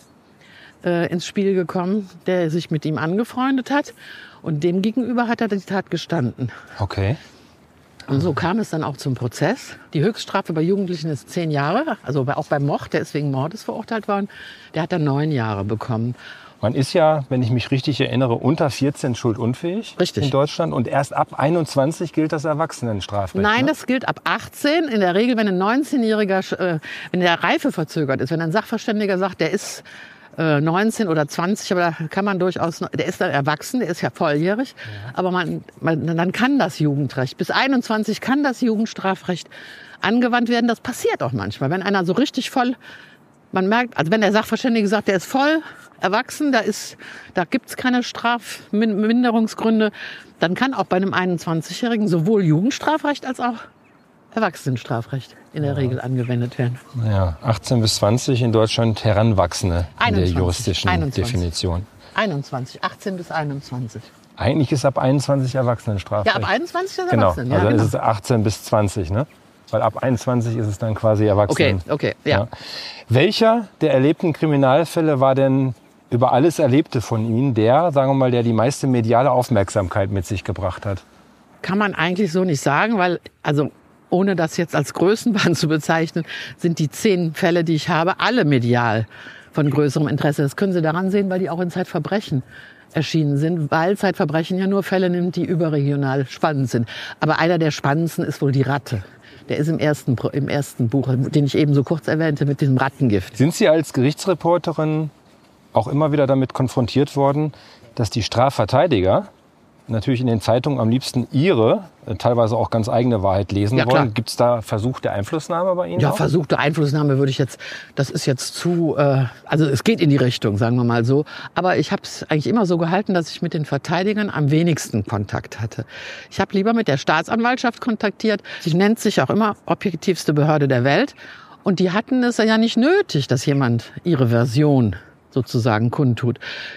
äh, ins Spiel gekommen, der sich mit ihm angefreundet hat. Und dem gegenüber hat er die Tat gestanden. Okay. Und so kam es dann auch zum Prozess. Die Höchststrafe bei Jugendlichen ist zehn Jahre. Also auch beim Mord, der ist wegen Mordes verurteilt worden. Der hat dann neun Jahre bekommen. Man ist ja, wenn ich mich richtig erinnere, unter vierzehn schuldunfähig richtig. In Deutschland. Und erst ab einundzwanzig gilt das Erwachsenenstrafrecht. Nein, ne? Das gilt ab achtzehn. In der Regel, wenn ein neunzehnjähriger, äh, wenn der Reife verzögert ist, wenn ein Sachverständiger sagt, der ist äh, neunzehn oder zwanzig, aber da kann man durchaus, der ist dann erwachsen, der ist ja volljährig. Ja. Aber man, man, dann kann das Jugendrecht, bis einundzwanzig kann das Jugendstrafrecht angewandt werden. Das passiert auch manchmal. Wenn einer so richtig voll man merkt, also wenn der Sachverständige sagt, der ist voll erwachsen, da, ist, da gibt es keine Strafminderungsgründe, dann kann auch bei einem einundzwanzigjährigen sowohl Jugendstrafrecht als auch Erwachsenenstrafrecht in der ja. Regel angewendet werden. Ja, achtzehn bis zwanzig in Deutschland Heranwachsende in der juristischen einundzwanzig. Definition. einundzwanzig, achtzehn bis einundzwanzig. Eigentlich ist ab einundzwanzig Erwachsenenstrafrecht. Ja, ab einundzwanzig ist genau. Erwachsenen. Ja, also dann genau. ist es achtzehn bis zwanzig, ne? Weil ab einundzwanzig ist es dann quasi Erwachsenen. Okay, okay, ja. ja. Welcher der erlebten Kriminalfälle war denn über alles Erlebte von Ihnen der, sagen wir mal, der die meiste mediale Aufmerksamkeit mit sich gebracht hat? Kann man eigentlich so nicht sagen, weil, also ohne das jetzt als Größenwahn zu bezeichnen, sind die zehn Fälle, die ich habe, alle medial von größerem Interesse. Das können Sie daran sehen, weil die auch in Zeitverbrechen erschienen sind, weil Zeitverbrechen ja nur Fälle nimmt, die überregional spannend sind. Aber einer der spannendsten ist wohl die Ratte. Der ist im ersten, im ersten Buch, den ich eben so kurz erwähnte, mit diesem Rattengift. Sind Sie als Gerichtsreporterin auch immer wieder damit konfrontiert worden, dass die Strafverteidiger natürlich in den Zeitungen am liebsten ihre, teilweise auch ganz eigene Wahrheit lesen ja, wollen? Gibt es da versuchte Einflussnahme bei Ihnen? Ja, auch? versuchte Einflussnahme würde ich jetzt, das ist jetzt zu, äh, also es geht in die Richtung, sagen wir mal so. Aber ich habe es eigentlich immer so gehalten, dass ich mit den Verteidigern am wenigsten Kontakt hatte. Ich habe lieber mit der Staatsanwaltschaft kontaktiert. Sie nennt sich auch immer objektivste Behörde der Welt. Und die hatten es ja nicht nötig, dass jemand ihre Version sozusagen kundtut.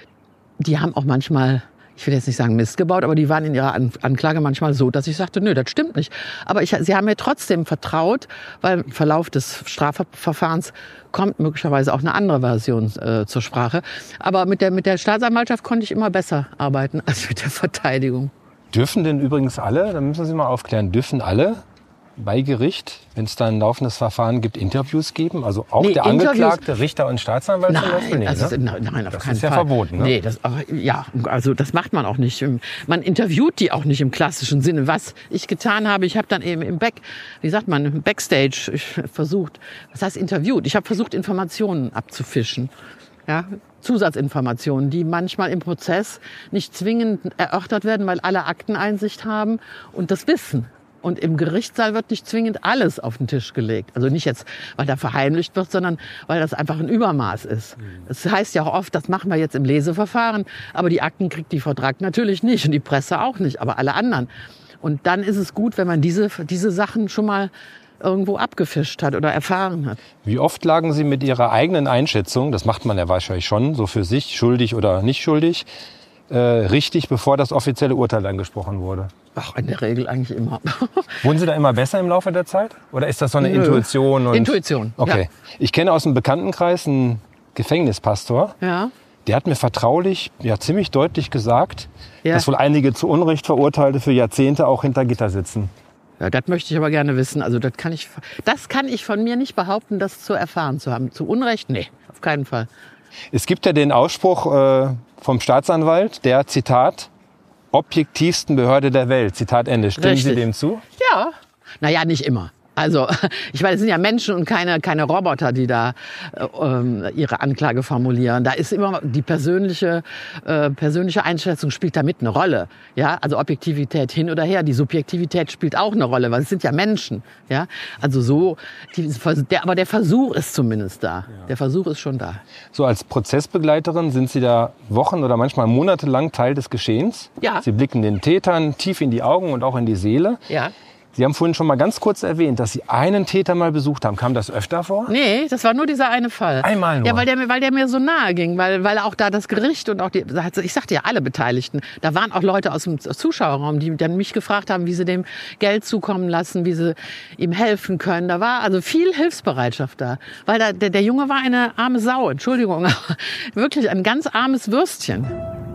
Die haben auch manchmal, ich will jetzt nicht sagen Mist gebaut, aber die waren in ihrer Anklage manchmal so, dass ich sagte, nö, das stimmt nicht. Aber ich, sie haben mir trotzdem vertraut, weil im Verlauf des Strafverfahrens kommt möglicherweise auch eine andere Version äh, zur Sprache. Aber mit der, mit der Staatsanwaltschaft konnte ich immer besser arbeiten als mit der Verteidigung. Dürfen denn übrigens alle, da müssen Sie mal aufklären, dürfen alle bei Gericht, wenn es da ein laufendes Verfahren gibt, Interviews geben? Also auch Nee, der Interviews- Angeklagte, Richter und Staatsanwalt Nein, zum Beispiel nicht, also, ne? nein, nein, auf Das keinen ist ja Fall. verboten, ne? Nee, das, ja, also das macht man auch nicht. Man interviewt die auch nicht im klassischen Sinne. Was ich getan habe, ich habe dann eben im Back, wie sagt man, im Backstage ich versucht, was heißt interviewt? Ich habe versucht, Informationen abzufischen. Ja, Zusatzinformationen, die manchmal im Prozess nicht zwingend erörtert werden, weil alle Akteneinsicht haben und das wissen. Und im Gerichtssaal wird nicht zwingend alles auf den Tisch gelegt. Also nicht jetzt, weil da verheimlicht wird, sondern weil das einfach ein Übermaß ist. Das heißt ja auch oft, das machen wir jetzt im Leseverfahren, aber die Akten kriegt die Vertrag natürlich nicht und die Presse auch nicht, aber alle anderen. Und dann ist es gut, wenn man diese, diese Sachen schon mal irgendwo abgefischt hat oder erfahren hat. Wie oft lagen Sie mit Ihrer eigenen Einschätzung, das macht man ja wahrscheinlich schon, so für sich, schuldig oder nicht schuldig, äh, richtig, bevor das offizielle Urteil angesprochen wurde? Ach, in der Regel eigentlich immer. Wurden Sie da immer besser im Laufe der Zeit? Oder ist das so eine Nö. Intuition? Und Intuition, Okay. ja. Ich kenne aus dem Bekanntenkreis einen Gefängnispastor. Ja. Der hat mir vertraulich, ja ziemlich deutlich gesagt, Ja. dass wohl einige zu Unrecht Verurteilte für Jahrzehnte auch hinter Gitter sitzen. Ja, das möchte ich aber gerne wissen. Also das kann ich, das kann ich von mir nicht behaupten, das zu erfahren zu haben. Zu Unrecht? Nee, auf keinen Fall. Es gibt ja den Ausspruch äh, vom Staatsanwalt, der, Zitat, objektivsten Behörde der Welt, Zitat Ende. Stimmen Richtig. Sie dem zu? Ja. Naja, nicht immer. Also, ich meine, es sind ja Menschen und keine, keine Roboter, die da äh, ähm, ihre Anklage formulieren. Da ist immer die persönliche, äh, persönliche Einschätzung spielt da mit eine Rolle. Ja, also Objektivität hin oder her. Die Subjektivität spielt auch eine Rolle, weil es sind ja Menschen. Ja, also so, die, der, aber der Versuch ist zumindest da. Ja. Der Versuch ist schon da. So als Prozessbegleiterin sind Sie da Wochen oder manchmal monatelang Teil des Geschehens. Ja. Sie blicken den Tätern tief in die Augen und auch in die Seele. Ja. Sie haben vorhin schon mal ganz kurz erwähnt, dass Sie einen Täter mal besucht haben. Kam das öfter vor? Nee, das war nur dieser eine Fall. Einmal nur? Ja, weil der, mir- weil der mir so nahe ging, weil, weil auch da das Gericht und auch die, ich sagte ja alle Beteiligten, da waren auch Leute aus dem Zuschauerraum, die dann mich gefragt haben, wie sie dem Geld zukommen lassen, wie sie ihm helfen können. Da war also viel Hilfsbereitschaft da, weil da, der, der Junge war eine arme Sau, Entschuldigung, wirklich ein ganz armes Würstchen.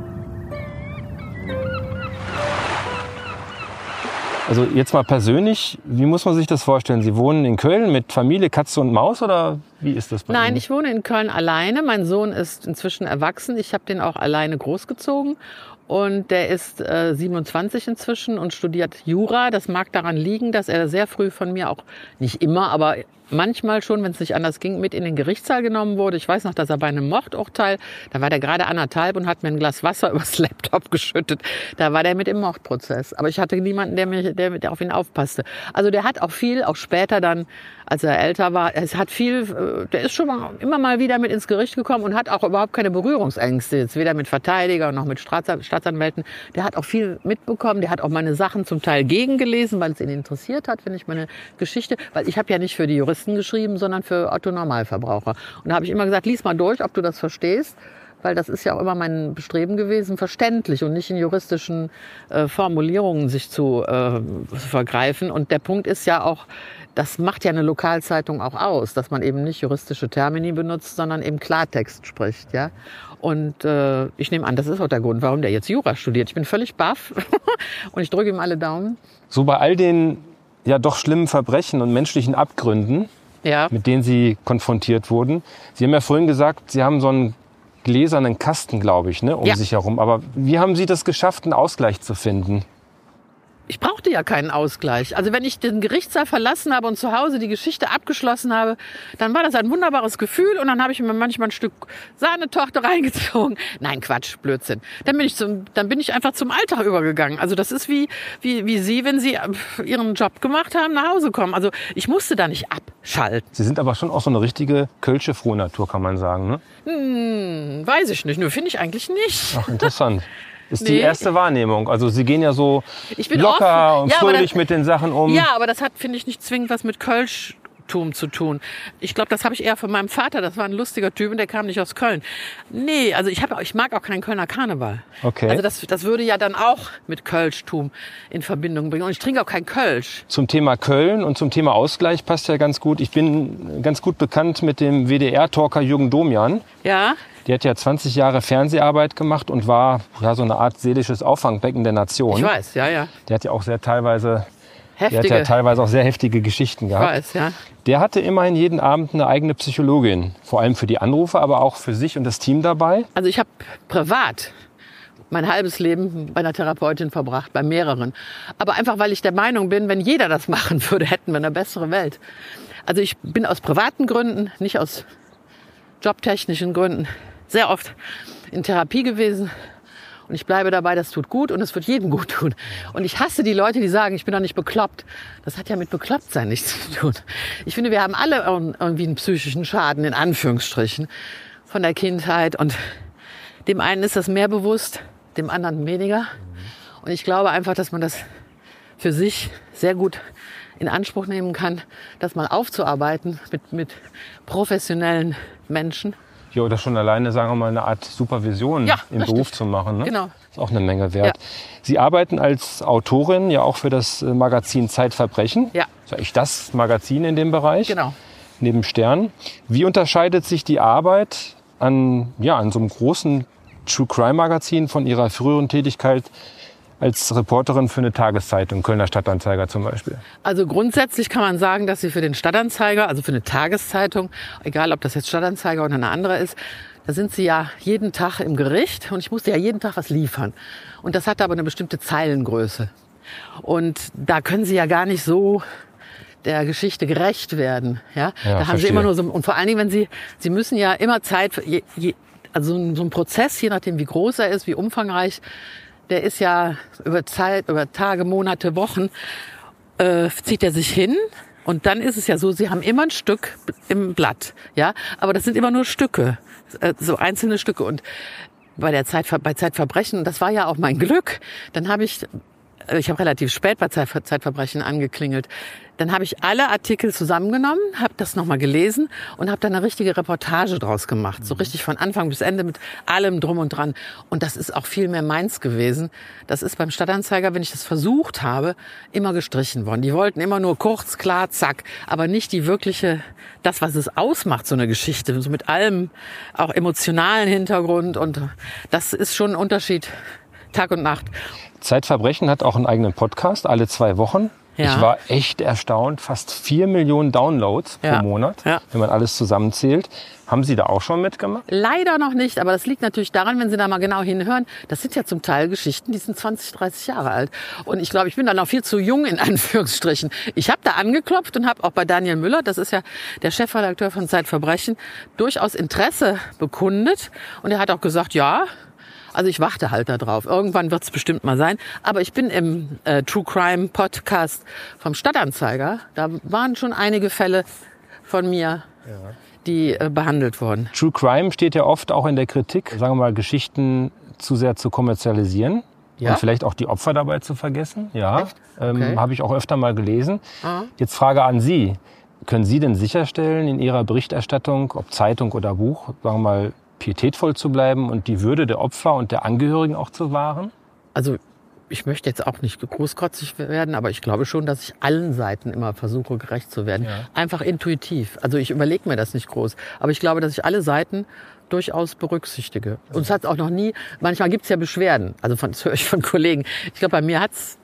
Also jetzt mal persönlich, wie muss man sich das vorstellen? Sie wohnen in Köln mit Familie, Katze und Maus oder wie ist das bei Nein, Ihnen? ich wohne in Köln alleine. Mein Sohn ist inzwischen erwachsen. Ich habe den auch alleine großgezogen. Und der ist äh, siebenundzwanzig inzwischen und studiert Jura. Das mag daran liegen, dass er sehr früh von mir auch, nicht immer, aber manchmal schon, wenn es nicht anders ging, mit in den Gerichtssaal genommen wurde. Ich weiß noch, dass er bei einem Mordurteil, da war der gerade anderthalb und hat mir ein Glas Wasser übers Laptop geschüttet. Da war der mit im Mordprozess. Aber ich hatte niemanden, der, mir, der, der auf ihn aufpasste. Also der hat auch viel, auch später dann, als er älter war, es hat viel, der ist schon mal, immer mal wieder mit ins Gericht gekommen und hat auch überhaupt keine Berührungsängste, jetzt weder mit Verteidiger noch mit Staatsanwälten. Der hat auch viel mitbekommen, der hat auch meine Sachen zum Teil gegengelesen, weil es ihn interessiert hat, finde ich, meine Geschichte. Weil ich habe ja nicht für die Juristen geschrieben, sondern für Otto-Normalverbraucher. Und da habe ich immer gesagt, lies mal durch, ob du das verstehst. Weil das ist ja auch immer mein Bestreben gewesen, verständlich und nicht in juristischen äh, Formulierungen sich zu äh, vergreifen. Und der Punkt ist ja auch, das macht ja eine Lokalzeitung auch aus, dass man eben nicht juristische Termini benutzt, sondern eben Klartext spricht, ja. Und äh, ich nehme an, das ist auch der Grund, warum der jetzt Jura studiert. Ich bin völlig baff und ich drücke ihm alle Daumen. So bei all den ja doch schlimmen Verbrechen und menschlichen Abgründen, ja, mit denen Sie konfrontiert wurden. Sie haben ja vorhin gesagt, Sie haben so einen gläsernen Kasten, glaube ich, ne, um ja. sich herum. Aber wie haben Sie das geschafft, einen Ausgleich zu finden? Ich brauchte ja keinen Ausgleich. Also wenn ich den Gerichtssaal verlassen habe und zu Hause die Geschichte abgeschlossen habe, dann war das ein wunderbares Gefühl und dann habe ich mir manchmal ein Stück Sahnetorte reingezogen. Nein, Quatsch, Blödsinn. Dann bin ich zum, dann bin ich einfach zum Alltag übergegangen. Also das ist wie, wie, wie Sie, wenn Sie Ihren Job gemacht haben, nach Hause kommen. Also ich musste da nicht abschalten. Sie sind aber schon auch so eine richtige kölsche Frohnatur, kann man sagen, ne? Hm, weiß ich nicht. Nur finde ich eigentlich nicht. Ach, interessant. Ist Nee. die erste Wahrnehmung. Also Sie gehen ja so Ich bin locker offen. und Ja, aber fröhlich das- mit den Sachen um. Ja, aber das hat, finde ich, nicht zwingend was mit Kölschtum zu tun. Ich glaube, das habe ich eher von meinem Vater. Das war ein lustiger Typ und der kam nicht aus Köln. Nee, also ich, hab, ich mag auch keinen Kölner Karneval. Okay. Also das, das würde ja dann auch mit Kölschtum in Verbindung bringen. Und ich trinke auch kein Kölsch. Zum Thema Köln und zum Thema Ausgleich passt ja ganz gut. Ich bin ganz gut bekannt mit dem W D R-Talker Jürgen Domian. Ja, Der hat ja zwanzig Jahre Fernseharbeit gemacht und war ja so eine Art seelisches Auffangbecken der Nation. ich weiß, ja, ja. Der hat ja auch sehr teilweise, der hat Heftige, ja teilweise auch sehr heftige Geschichten ich gehabt. weiß, ja. Der hatte immerhin jeden Abend eine eigene Psychologin. Vor allem für die Anrufer, aber auch für sich und das Team dabei. Also ich habe privat mein halbes Leben bei einer Therapeutin verbracht, bei mehreren. Aber einfach, weil ich der Meinung bin, wenn jeder das machen würde, hätten wir eine bessere Welt. Also ich bin aus privaten Gründen, nicht aus jobtechnischen Gründen, sehr oft in Therapie gewesen. Und ich bleibe dabei, das tut gut und es wird jedem gut tun. Und ich hasse die Leute, die sagen, ich bin doch nicht bekloppt. Das hat ja mit Beklopptsein nichts zu tun. Ich finde, wir haben alle irgendwie einen psychischen Schaden, in Anführungsstrichen, von der Kindheit. Und dem einen ist das mehr bewusst, dem anderen weniger. Und ich glaube einfach, dass man das für sich sehr gut in Anspruch nehmen kann, das mal aufzuarbeiten mit, mit professionellen Menschen. Ja, oder schon alleine, sagen wir mal, eine Art Supervision Ja, im richtig. Beruf zu machen. Ne? Genau. Ist auch eine Menge wert. Ja. Sie arbeiten als Autorin ja auch für das äh, Magazin Zeitverbrechen. Ja. Ist ja echt das Magazin in dem Bereich. Genau. Neben Stern. Wie unterscheidet sich die Arbeit an, ja, an so einem großen True Crime Magazin von Ihrer früheren Tätigkeit als Reporterin für eine Tageszeitung, Kölner Stadtanzeiger zum Beispiel? Also grundsätzlich kann man sagen, dass Sie für den Stadtanzeiger, also für eine Tageszeitung, egal ob das jetzt Stadtanzeiger oder eine andere ist, da sind Sie ja jeden Tag im Gericht und ich musste ja jeden Tag was liefern. Und das hat aber eine bestimmte Zeilengröße. Und da können Sie ja gar nicht so der Geschichte gerecht werden. Ja, Ja, da haben verstehe. Sie immer nur so, und vor allen Dingen, wenn Sie, Sie müssen ja immer Zeit, für je, je, also so ein, so ein Prozess, je nachdem wie groß er ist, wie umfangreich, der ist ja über Zeit, über Tage, Monate, Wochen, äh, zieht er sich hin. Und dann ist es ja so, Sie haben immer ein Stück im Blatt, ja, aber das sind immer nur Stücke, äh, so einzelne Stücke. Und bei der Zeit, bei Zeitverbrechen, das war ja auch mein Glück, dann habe ich, ich habe relativ spät bei Zeit, Zeitverbrechen angeklingelt, dann habe ich alle Artikel zusammengenommen, habe das nochmal gelesen und habe dann eine richtige Reportage draus gemacht. So richtig von Anfang bis Ende mit allem drum und dran. Und das ist auch viel mehr meins gewesen. Das ist beim Stadtanzeiger, wenn ich das versucht habe, immer gestrichen worden. Die wollten immer nur kurz, klar, zack. Aber nicht die wirkliche, das, was es ausmacht, so eine Geschichte. So mit allem, auch emotionalen Hintergrund. Und das ist schon ein Unterschied, Tag und Nacht. Zeitverbrechen hat auch einen eigenen Podcast, alle zwei Wochen. Ja. Ich war echt erstaunt. Fast vier Millionen Downloads Ja. pro Monat, Ja. wenn man alles zusammenzählt. Haben Sie da auch schon mitgemacht? Leider noch nicht, aber das liegt natürlich daran, wenn Sie da mal genau hinhören, das sind ja zum Teil Geschichten, die sind zwanzig, dreißig Jahre alt. Und ich glaube, ich bin da noch viel zu jung, in Anführungsstrichen. Ich habe da angeklopft und habe auch bei Daniel Müller, das ist ja der Chefredakteur von Zeitverbrechen, durchaus Interesse bekundet. Und er hat auch gesagt, ja, also ich warte halt da drauf. Irgendwann wird es bestimmt mal sein. Aber ich bin im äh, True Crime Podcast vom Stadtanzeiger. Da waren schon einige Fälle von mir, ja. die äh, behandelt wurden. True Crime steht ja oft auch in der Kritik, sagen wir mal, Geschichten zu sehr zu kommerzialisieren. Ja? Und vielleicht auch die Opfer dabei zu vergessen. Ja, ähm, okay. Habe ich auch öfter mal gelesen. Ah. Jetzt Frage an Sie. Können Sie denn sicherstellen in Ihrer Berichterstattung, ob Zeitung oder Buch, sagen wir mal, pietätvoll zu bleiben und die Würde der Opfer und der Angehörigen auch zu wahren? Also ich möchte jetzt auch nicht großkotzig werden, aber ich glaube schon, dass ich allen Seiten immer versuche, gerecht zu werden. Ja. Einfach intuitiv. Also ich überlege mir das nicht groß. Aber ich glaube, dass ich alle Seiten durchaus berücksichtige. Und es hat auch noch nie, manchmal gibt es ja Beschwerden. Also von, das höre ich von Kollegen. Ich glaube, bei mir hat es...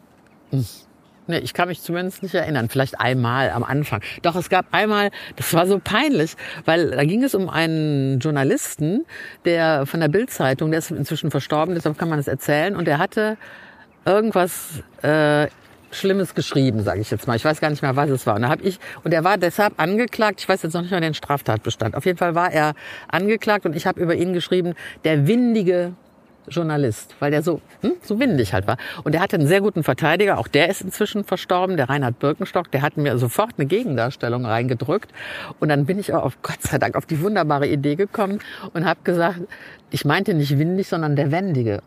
Nee, ich kann mich zumindest nicht erinnern. Vielleicht einmal am Anfang. Doch, es gab einmal, das war so peinlich, weil da ging es um einen Journalisten, der von der Bild-Zeitung, der ist inzwischen verstorben, deshalb kann man das erzählen. Und der hatte irgendwas äh, Schlimmes geschrieben, sage ich jetzt mal. Ich weiß gar nicht mehr, was es war. Und da hab ich, und er war deshalb angeklagt, ich weiß jetzt noch nicht mal den Straftatbestand. Auf jeden Fall war er angeklagt und ich habe über ihn geschrieben, der windige Journalist, weil der so, hm, so windig halt war. Und der hatte einen sehr guten Verteidiger, auch der ist inzwischen verstorben, der Reinhard Birkenstock, der hat mir sofort eine Gegendarstellung reingedrückt. Und dann bin ich auch auf Gott sei Dank auf die wunderbare Idee gekommen und habe gesagt, ich meinte nicht windig, sondern der Wendige.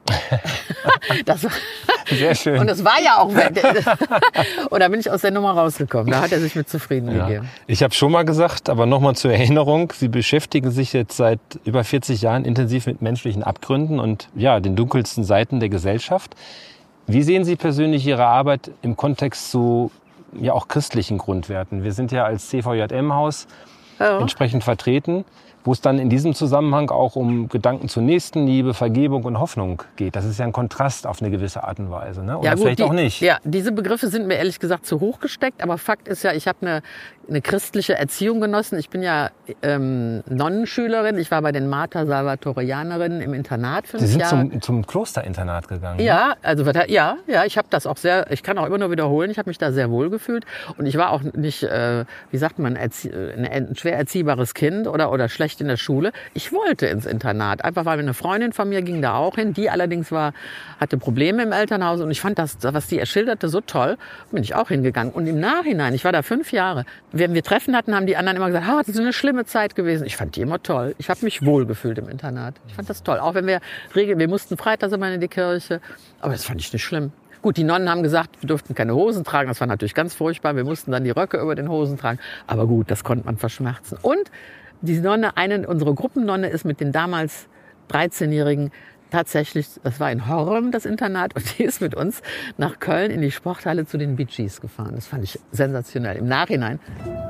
Das war, sehr schön. Und das war ja auch wendig. Und da bin ich aus der Nummer rausgekommen. Da hat er sich mit zufrieden ja. gegeben. Ich habe schon mal gesagt, aber nochmal zur Erinnerung, Sie beschäftigen sich jetzt seit über vierzig Jahren intensiv mit menschlichen Abgründen und ja, den dunkelsten Seiten der Gesellschaft. Wie sehen Sie persönlich Ihre Arbeit im Kontext zu ja auch christlichen Grundwerten? Wir sind ja als C V J M-Haus ja. entsprechend vertreten, wo es dann in diesem Zusammenhang auch um Gedanken zur Nächstenliebe, Vergebung und Hoffnung geht. Das ist ja ein Kontrast auf eine gewisse Art und Weise, ne? Oder ja, gut, vielleicht die, auch nicht. Ja, diese Begriffe sind mir ehrlich gesagt zu hoch gesteckt. Aber Fakt ist ja, ich habe eine, eine christliche Erziehung genossen. Ich bin ja ähm, Nonnenschülerin. Ich war bei den Mater Salvatorianerinnen im Internat fünf Sie sind Jahre. zum, zum Klosterininternat gegangen? Ja, also ja, ja, ich habe das auch sehr, ich kann auch immer nur wiederholen, ich habe mich da sehr wohl gefühlt. Und ich war auch nicht, äh, wie sagt man, erzie- ein schwer erziehbares Kind oder, oder schlecht in der Schule. Ich wollte ins Internat, einfach weil eine Freundin von mir ging da auch hin. Die allerdings war, hatte Probleme im Elternhaus und ich fand das, was die erschilderte, so toll, bin ich auch hingegangen. Und im Nachhinein, ich war da fünf Jahre, wenn wir Treffen hatten, haben die anderen immer gesagt, oh, das ist eine schlimme Zeit gewesen. Ich fand die immer toll. Ich habe mich wohl gefühlt im Internat. Ich fand das toll. Auch wenn wir regeln, wir mussten freitags immer in die Kirche, aber das fand ich nicht schlimm. Gut, die Nonnen haben gesagt, wir durften keine Hosen tragen. Das war natürlich ganz furchtbar. Wir mussten dann die Röcke über den Hosen tragen. Aber gut, das konnte man verschmerzen. Und die Nonne, eine, unsere Gruppennonne ist mit den damals dreizehnjährigen tatsächlich, das war in Horrem, das Internat, und die ist mit uns nach Köln in die Sporthalle zu den Bee Gees gefahren. Das fand ich sensationell. Im Nachhinein.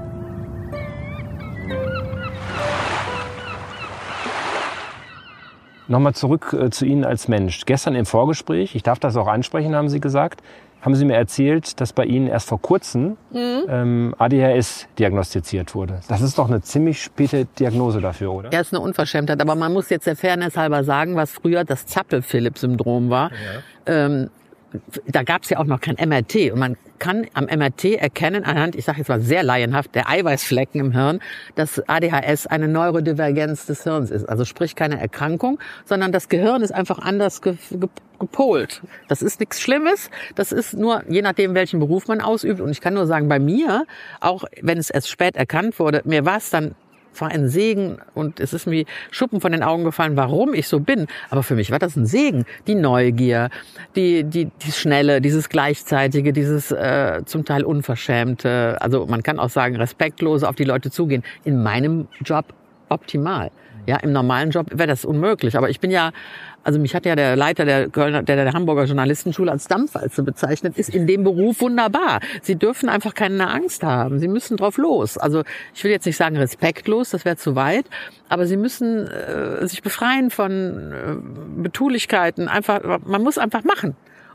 Nochmal zurück äh, zu Ihnen als Mensch. Gestern im Vorgespräch, ich darf das auch ansprechen, haben Sie gesagt, haben Sie mir erzählt, dass bei Ihnen erst vor kurzem mhm. ähm, A D H S diagnostiziert wurde. Das ist doch eine ziemlich späte Diagnose dafür, oder? Ja, ist eine Unverschämtheit. Aber man muss jetzt der Fairness halber sagen, was früher das Zappel-Philipp-Syndrom war. Ja. Ähm, da gab es ja auch noch kein M R T. Und man kann am M R T erkennen, anhand, ich sage jetzt mal sehr laienhaft, der Eiweißflecken im Hirn, dass A D H S eine Neurodivergenz des Hirns ist. Also sprich keine Erkrankung, sondern das Gehirn ist einfach anders ge- ge- gepolt. Das ist nichts Schlimmes. Das ist nur, je nachdem, welchen Beruf man ausübt. Und ich kann nur sagen, bei mir, auch wenn es erst spät erkannt wurde, mir war es dann war ein Segen und es ist mir Schuppen von den Augen gefallen, warum ich so bin. Aber für mich war das ein Segen. Die Neugier, die, die, die Schnelle, dieses Gleichzeitige, dieses äh, zum Teil Unverschämte, also man kann auch sagen, respektlose auf die Leute zugehen. In meinem Job optimal. Ja, im normalen Job wäre das unmöglich. Aber ich bin ja, also mich hat ja der Leiter der Kölner, der, der Hamburger Journalistenschule als Dampfwalze bezeichnet, ist in dem Beruf wunderbar. Sie dürfen einfach keine Angst haben. Sie müssen drauf los. Also ich will jetzt nicht sagen respektlos, das wäre zu weit, aber sie müssen äh, sich befreien von äh, Betulichkeiten. Einfach, man muss einfach machen.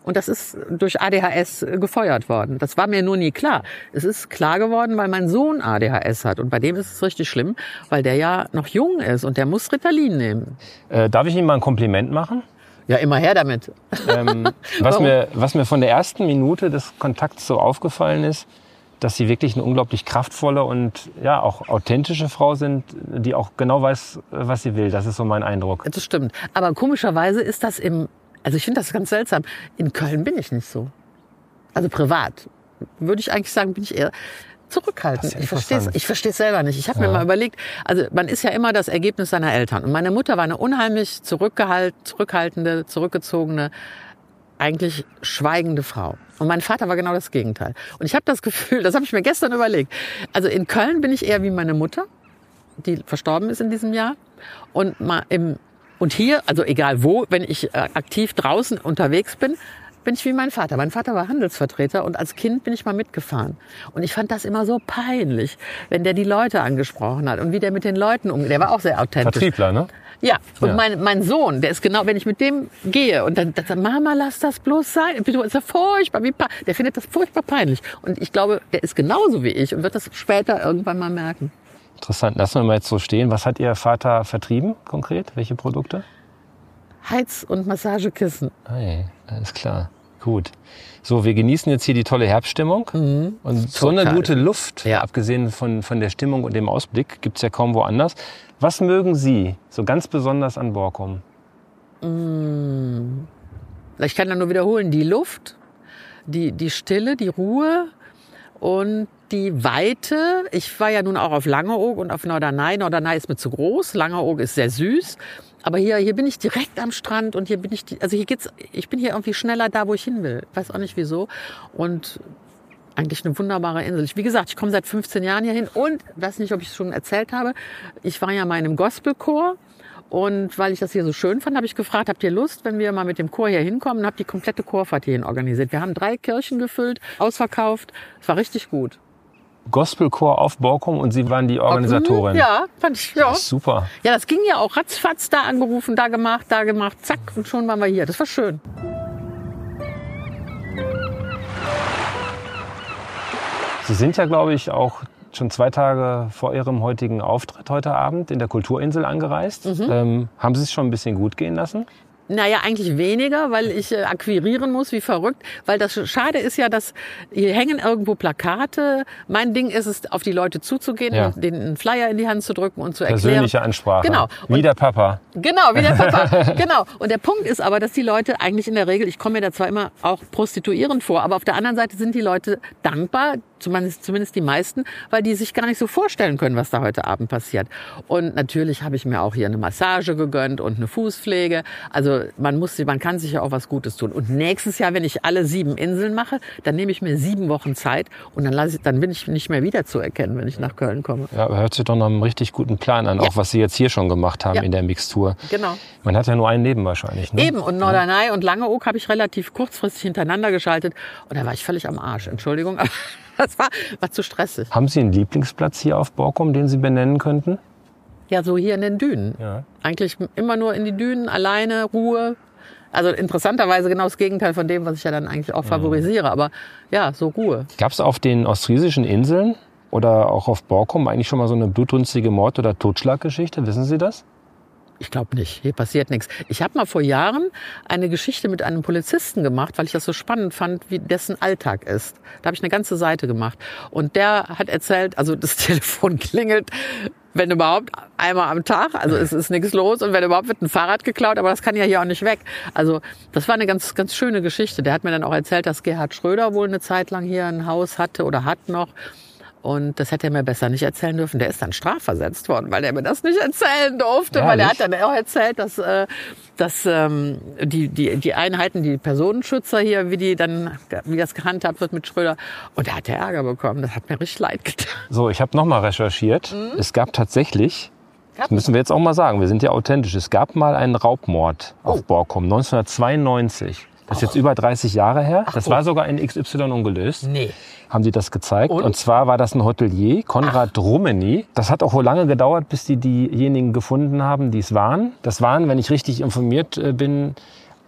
Und das ist durch A D H S gefeuert worden. Das war mir nur nie klar. Es ist klar geworden, weil mein Sohn A D H S hat. Und bei dem ist es richtig schlimm, weil der ja noch jung ist und der muss Ritalin nehmen. Äh, darf ich Ihnen mal ein Kompliment machen? Ja, immer her damit. Ähm, was, mir, was mir von der ersten Minute des Kontakts so aufgefallen ist, dass Sie wirklich eine unglaublich kraftvolle und ja auch authentische Frau sind, die auch genau weiß, was sie will. Das ist so mein Eindruck. Das stimmt. Aber komischerweise ist das im, also ich finde das ganz seltsam. In Köln bin ich nicht so. Also privat würde ich eigentlich sagen, bin ich eher zurückhaltend. Ja, ich verstehe es ich verstehe es selber nicht. Ich habe ja. mir mal überlegt, also man ist ja immer das Ergebnis seiner Eltern. Und meine Mutter war eine unheimlich zurückgehalt, zurückhaltende, zurückgezogene, eigentlich schweigende Frau. Und mein Vater war genau das Gegenteil. Und ich habe das Gefühl, das habe ich mir gestern überlegt. Also in Köln bin ich eher wie meine Mutter, die verstorben ist in diesem Jahr. Und mal im, und hier, also egal wo, wenn ich aktiv draußen unterwegs bin, bin ich wie mein Vater. Mein Vater war Handelsvertreter und als Kind bin ich mal mitgefahren. Und ich fand das immer so peinlich, wenn der die Leute angesprochen hat und wie der mit den Leuten umgeht. Der war auch sehr authentisch. Vertriebler, ne? Ja, und ja. Mein, mein Sohn, der ist genau, wenn ich mit dem gehe und dann, dann sagt, Mama, lass das bloß sein. Das ist ja furchtbar, wie pe- der findet das furchtbar peinlich. Und ich glaube, der ist genauso wie ich und wird das später irgendwann mal merken. Interessant. Lassen wir mal jetzt so stehen. Was hat Ihr Vater vertrieben konkret? Welche Produkte? Heiz- und Massagekissen. Hey, alles klar. Gut. So, wir genießen jetzt hier die tolle Herbststimmung. Mhm. Und so eine Total. gute Luft, Ja. abgesehen von, von der Stimmung und dem Ausblick, gibt's ja kaum woanders. Was mögen Sie so ganz besonders an Borkum? Mmh. Ich kann da nur wiederholen, die Luft, die, die Stille, die Ruhe und die Weite. Ich war ja nun auch auf Langeoog und auf Norderney. Norderney ist mir zu groß, Langeoog ist sehr süß. Aber hier, hier bin ich direkt am Strand und hier bin ich, also hier geht's, ich bin hier irgendwie schneller da, wo ich hin will. Weiß auch nicht wieso. Und eigentlich eine wunderbare Insel. Ich, wie gesagt, ich komme seit fünfzehn Jahren hier hin und, weiß nicht, ob ich es schon erzählt habe, ich war ja mal in einem Gospelchor. Und weil ich das hier so schön fand, habe ich gefragt, habt ihr Lust, wenn wir mal mit dem Chor hier hinkommen? Und habe die komplette Chorfahrt hierhin organisiert. Wir haben drei Kirchen gefüllt, ausverkauft. Es war richtig gut. Gospelchor auf Borkum und Sie waren die Organisatorin. Ja, fand ich, ja. Das ist super. Ja, das ging ja auch ratzfatz, da angerufen, da gemacht, da gemacht, zack, und schon waren wir hier. Das war schön. Sie sind ja, glaube ich, auch schon zwei Tage vor Ihrem heutigen Auftritt heute Abend in der Kulturinsel angereist. Mhm. Ähm, haben Sie es schon ein bisschen gut gehen lassen? Naja, eigentlich weniger, weil ich äh, akquirieren muss, wie verrückt. Weil das Schade ist ja, dass hier hängen irgendwo Plakate. Mein Ding ist es, auf die Leute zuzugehen Ja. und denen einen Flyer in die Hand zu drücken und zu erklären. Persönliche Ansprache. Genau. Wie der Papa. Genau, wie der Papa. Genau. Und der Punkt ist aber, dass die Leute eigentlich in der Regel, ich komme mir da zwar immer auch prostituierend vor, aber auf der anderen Seite sind die Leute dankbar, zumindest, zumindest die meisten, weil die sich gar nicht so vorstellen können, was da heute Abend passiert. Und natürlich habe ich mir auch hier eine Massage gegönnt und eine Fußpflege. Also man muss, man kann sich ja auch was Gutes tun. Und nächstes Jahr, wenn ich alle sieben Inseln mache, dann nehme ich mir sieben Wochen Zeit und dann lasse ich, dann bin ich nicht mehr wiederzuerkennen, wenn ich nach Köln komme. Ja, hört sich doch nach einem richtig guten Plan an, Ja. auch was Sie jetzt hier schon gemacht haben Ja. in der Mixtur. Genau. Man hat ja nur ein Leben wahrscheinlich. Ne? Eben, und Norderney und Langeoog habe ich relativ kurzfristig hintereinander geschaltet und da war ich völlig am Arsch. Entschuldigung, aber das war, war zu stressig. Haben Sie einen Lieblingsplatz hier auf Borkum, den Sie benennen könnten? Ja, so hier in den Dünen. Ja. Eigentlich immer nur in die Dünen, alleine, Ruhe. Also interessanterweise genau das Gegenteil von dem, was ich ja dann eigentlich auch favorisiere. Aber ja, so Ruhe. Gab es auf den ostfriesischen Inseln oder auch auf Borkum eigentlich schon mal so eine blutrünstige Mord- oder Totschlaggeschichte? Wissen Sie das? Ich glaube nicht, hier passiert nichts. Ich habe mal vor Jahren eine Geschichte mit einem Polizisten gemacht, weil ich das so spannend fand, wie dessen Alltag ist. Da habe ich eine ganze Seite gemacht. Und der hat erzählt, also das Telefon klingelt, wenn überhaupt, einmal am Tag. Also es ist nichts los und wenn überhaupt, wird ein Fahrrad geklaut. Aber das kann ja hier auch nicht weg. Also das war eine ganz, ganz schöne Geschichte. Der hat mir dann auch erzählt, dass Gerhard Schröder wohl eine Zeit lang hier ein Haus hatte oder hat noch. Und das hätte er mir besser nicht erzählen dürfen. Der ist dann strafversetzt worden, weil er mir das nicht erzählen durfte. Ja, weil er nicht? hat dann auch erzählt, dass, äh, dass ähm, die, die, die Einheiten, die Personenschützer hier, wie die dann, wie das gehandhabt wird mit Schröder. Und da hat er Ärger bekommen. Das hat mir richtig leid getan. So, ich habe nochmal recherchiert. Mhm. Es gab tatsächlich, das müssen wir jetzt auch mal sagen, wir sind ja authentisch, es gab mal einen Raubmord Oh. auf Borkum neunzehnhundertzweiundneunzig. Das ist jetzt über dreißig Jahre her. Das oh. war sogar in X Y ungelöst. Nee. Haben die das gezeigt. Und? Und zwar war das ein Hotelier, Konrad Rummenigge. Das hat auch wohl lange gedauert, bis die diejenigen gefunden haben, die es waren. Das waren, wenn ich richtig informiert äh, bin,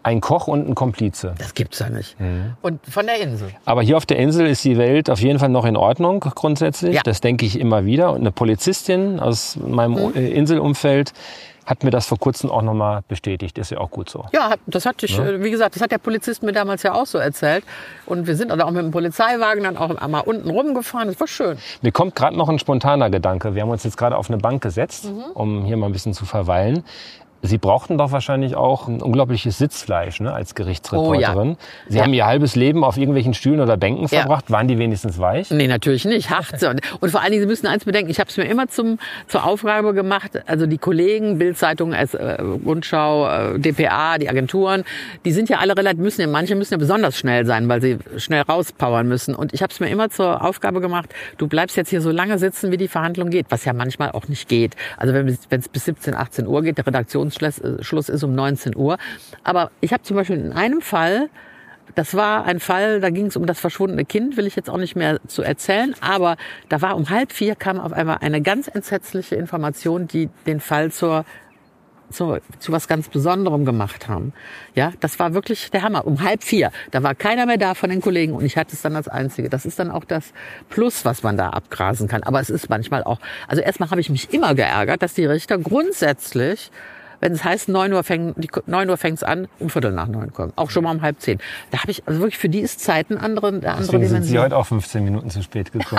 ein Koch und ein Komplize. Das gibt's ja nicht. Mhm. Und von der Insel. Aber hier auf der Insel ist die Welt auf jeden Fall noch in Ordnung grundsätzlich. Ja. Das denke ich immer wieder. Und eine Polizistin aus meinem mhm. Inselumfeld hat mir das vor kurzem auch nochmal bestätigt. Ist ja auch gut so. Ja, das hatte ich, ja. wie gesagt, das hat der Polizist mir damals ja auch so erzählt. Und wir sind also auch mit dem Polizeiwagen dann auch mal unten rumgefahren. Das war schön. Mir kommt gerade noch ein spontaner Gedanke. Wir haben uns jetzt gerade auf eine Bank gesetzt, mhm. um hier mal ein bisschen zu verweilen. Sie brauchten doch wahrscheinlich auch ein unglaubliches Sitzfleisch, ne, als Gerichtsreporterin. Oh, ja. Sie ja. haben Ihr halbes Leben auf irgendwelchen Stühlen oder Bänken verbracht. Ja. Waren die wenigstens weich? Nee, natürlich nicht. Hart. Und vor allen Dingen, Sie müssen eins bedenken, ich habe es mir immer zum, zur Aufgabe gemacht, also die Kollegen, Bild-Zeitung, äh, Rundschau, äh, D P A, die Agenturen, die sind ja alle relativ, müssen ja, manche müssen ja besonders schnell sein, weil sie schnell rauspowern müssen. Und ich habe es mir immer zur Aufgabe gemacht, du bleibst jetzt hier so lange sitzen, wie die Verhandlung geht, was ja manchmal auch nicht geht. Also wenn es bis siebzehn, achtzehn Uhr geht, der Redaktions Schluss ist um neunzehn Uhr. Aber ich habe zum Beispiel in einem Fall, das war ein Fall, da ging es um das verschwundene Kind, will ich jetzt auch nicht mehr zu erzählen, aber da war um halb vier, kam auf einmal eine ganz entsetzliche Information, die den Fall zur Zu, zu was ganz Besonderem gemacht haben. Ja, das war wirklich der Hammer. Um halb vier, da war keiner mehr da von den Kollegen und ich hatte es dann als Einzige. Das ist dann auch das Plus, was man da abgrasen kann. Aber es ist manchmal auch, also erstmal habe ich mich immer geärgert, dass die Richter grundsätzlich, wenn es heißt, neun Uhr fängt neun Uhr fängt's an, um Viertel nach neun kommen. Auch schon mal um halb zehn. Da habe ich, also wirklich, für die ist Zeit eine andere, eine andere Deswegen Dimension. sind Sie heute auch fünfzehn Minuten zu spät gekommen.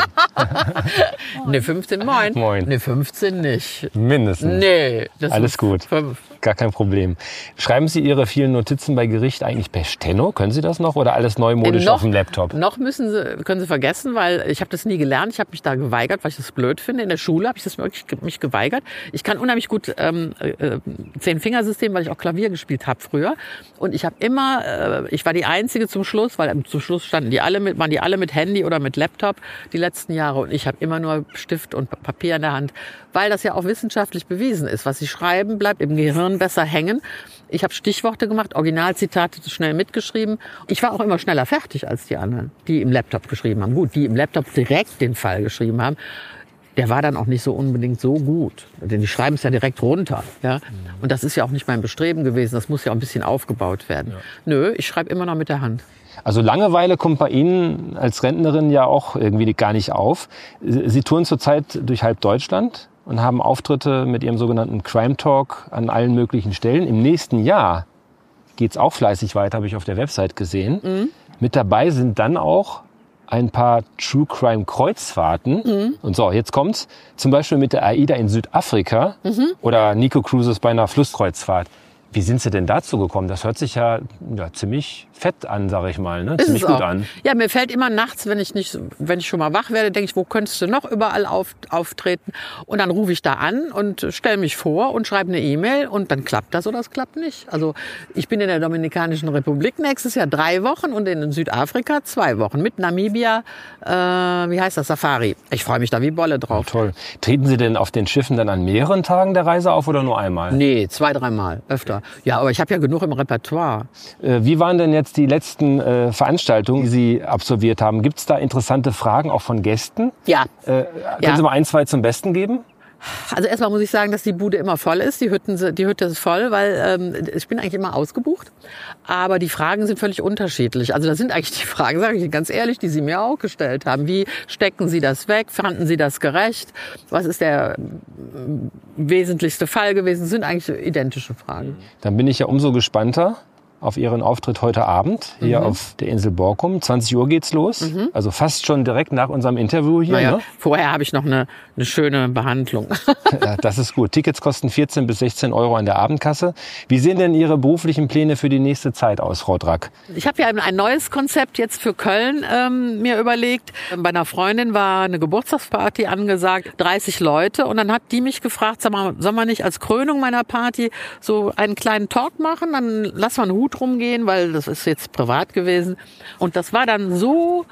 Ne, fünfzehn, moin. Moin. Ne, fünfzehn nicht. Mindestens. Nee. Das Alles gut. Fünf. Gar kein Problem. Schreiben Sie Ihre vielen Notizen bei Gericht eigentlich per Steno? Können Sie das noch oder alles neumodisch noch, auf dem Laptop? Noch müssen Sie, können Sie vergessen, weil ich habe das nie gelernt. Ich habe mich da geweigert, weil ich das blöd finde. In der Schule habe ich das wirklich mich geweigert. Ich kann unheimlich gut ähm, äh, Zehn-Fingersystem, weil ich auch Klavier gespielt habe früher. Und ich habe immer, äh, ich war die Einzige zum Schluss, weil zum Schluss standen die alle mit, waren die alle mit Handy oder mit Laptop die letzten Jahre. Und ich habe immer nur Stift und Papier in der Hand, weil das ja auch wissenschaftlich bewiesen ist. Was Sie schreiben, bleibt im Gehirn besser hängen. Ich habe Stichworte gemacht, Originalzitate schnell mitgeschrieben. Ich war auch immer schneller fertig als die anderen, die im Laptop geschrieben haben. Gut, die im Laptop direkt den Fall geschrieben haben, der war dann auch nicht so unbedingt so gut. Denn die schreiben es ja direkt runter. Ja? Und das ist ja auch nicht mein Bestreben gewesen. Das muss ja auch ein bisschen aufgebaut werden. Ja. Nö, ich schreibe immer noch mit der Hand. Also Langeweile kommt bei Ihnen als Rentnerin ja auch irgendwie gar nicht auf. Sie touren zurzeit durch halb Deutschland und haben Auftritte mit Ihrem sogenannten Crime Talk an allen möglichen Stellen. Im nächsten Jahr geht's auch fleißig weiter, habe ich auf der Website gesehen. Mhm. Mit dabei sind dann auch ein paar True Crime Kreuzfahrten. Mhm. Und so, jetzt kommt's. Zum Beispiel mit der AIDA in Südafrika mhm. oder Nico Cruises bei einer Flusskreuzfahrt. Wie sind Sie denn dazu gekommen? Das hört sich ja, ja ziemlich fett an, sage ich mal, ne? Ziemlich gut an. Ja, mir fällt immer nachts, wenn ich nicht, wenn ich schon mal wach werde, denke ich, wo könntest du noch überall auf, auftreten? Und dann rufe ich da an und stelle mich vor und schreibe eine E-Mail und dann klappt das oder es klappt nicht. Also ich bin in der Dominikanischen Republik nächstes Jahr drei Wochen und in Südafrika zwei Wochen mit Namibia, äh, wie heißt das, Safari. Ich freue mich da wie Bolle drauf. Oh, toll. Treten Sie denn auf den Schiffen dann an mehreren Tagen der Reise auf oder nur einmal? Nee, zwei, dreimal, öfter. Ja, aber ich habe ja genug im Repertoire. Äh, wie waren denn jetzt die letzten äh, Veranstaltungen, die Sie absolviert haben? Gibt es da interessante Fragen auch von Gästen? Ja. Äh, können ja. Sie mal ein, zwei zum Besten geben? Also erstmal muss ich sagen, dass die Bude immer voll ist. Die, Hütten, die Hütte ist voll, weil ähm, ich bin eigentlich immer ausgebucht. Aber die Fragen sind völlig unterschiedlich. Also das sind eigentlich die Fragen, sage ich Ihnen ganz ehrlich, die Sie mir auch gestellt haben. Wie stecken Sie das weg? Fanden Sie das gerecht? Was ist der äh, wesentlichste Fall gewesen? Das sind eigentlich identische Fragen. Dann bin ich ja umso gespannter auf Ihren Auftritt heute Abend hier mhm. auf der Insel Borkum. zwanzig Uhr geht's los, mhm. also fast schon direkt nach unserem Interview hier. Naja, ne? Vorher habe ich noch eine, eine schöne Behandlung. Ja, das ist gut. Tickets kosten vierzehn bis sechzehn Euro an der Abendkasse. Wie sehen denn Ihre beruflichen Pläne für die nächste Zeit aus, Frau Drack? Ich habe ja ein neues Konzept jetzt für Köln ähm, mir überlegt. Bei einer Freundin war eine Geburtstagsparty angesagt, dreißig Leute. Und dann hat die mich gefragt, sag mal, soll man nicht als Krönung meiner Party so einen kleinen Talk machen? Dann lass mal einen Hut rumgehen, weil das ist jetzt privat gewesen. Und das war dann so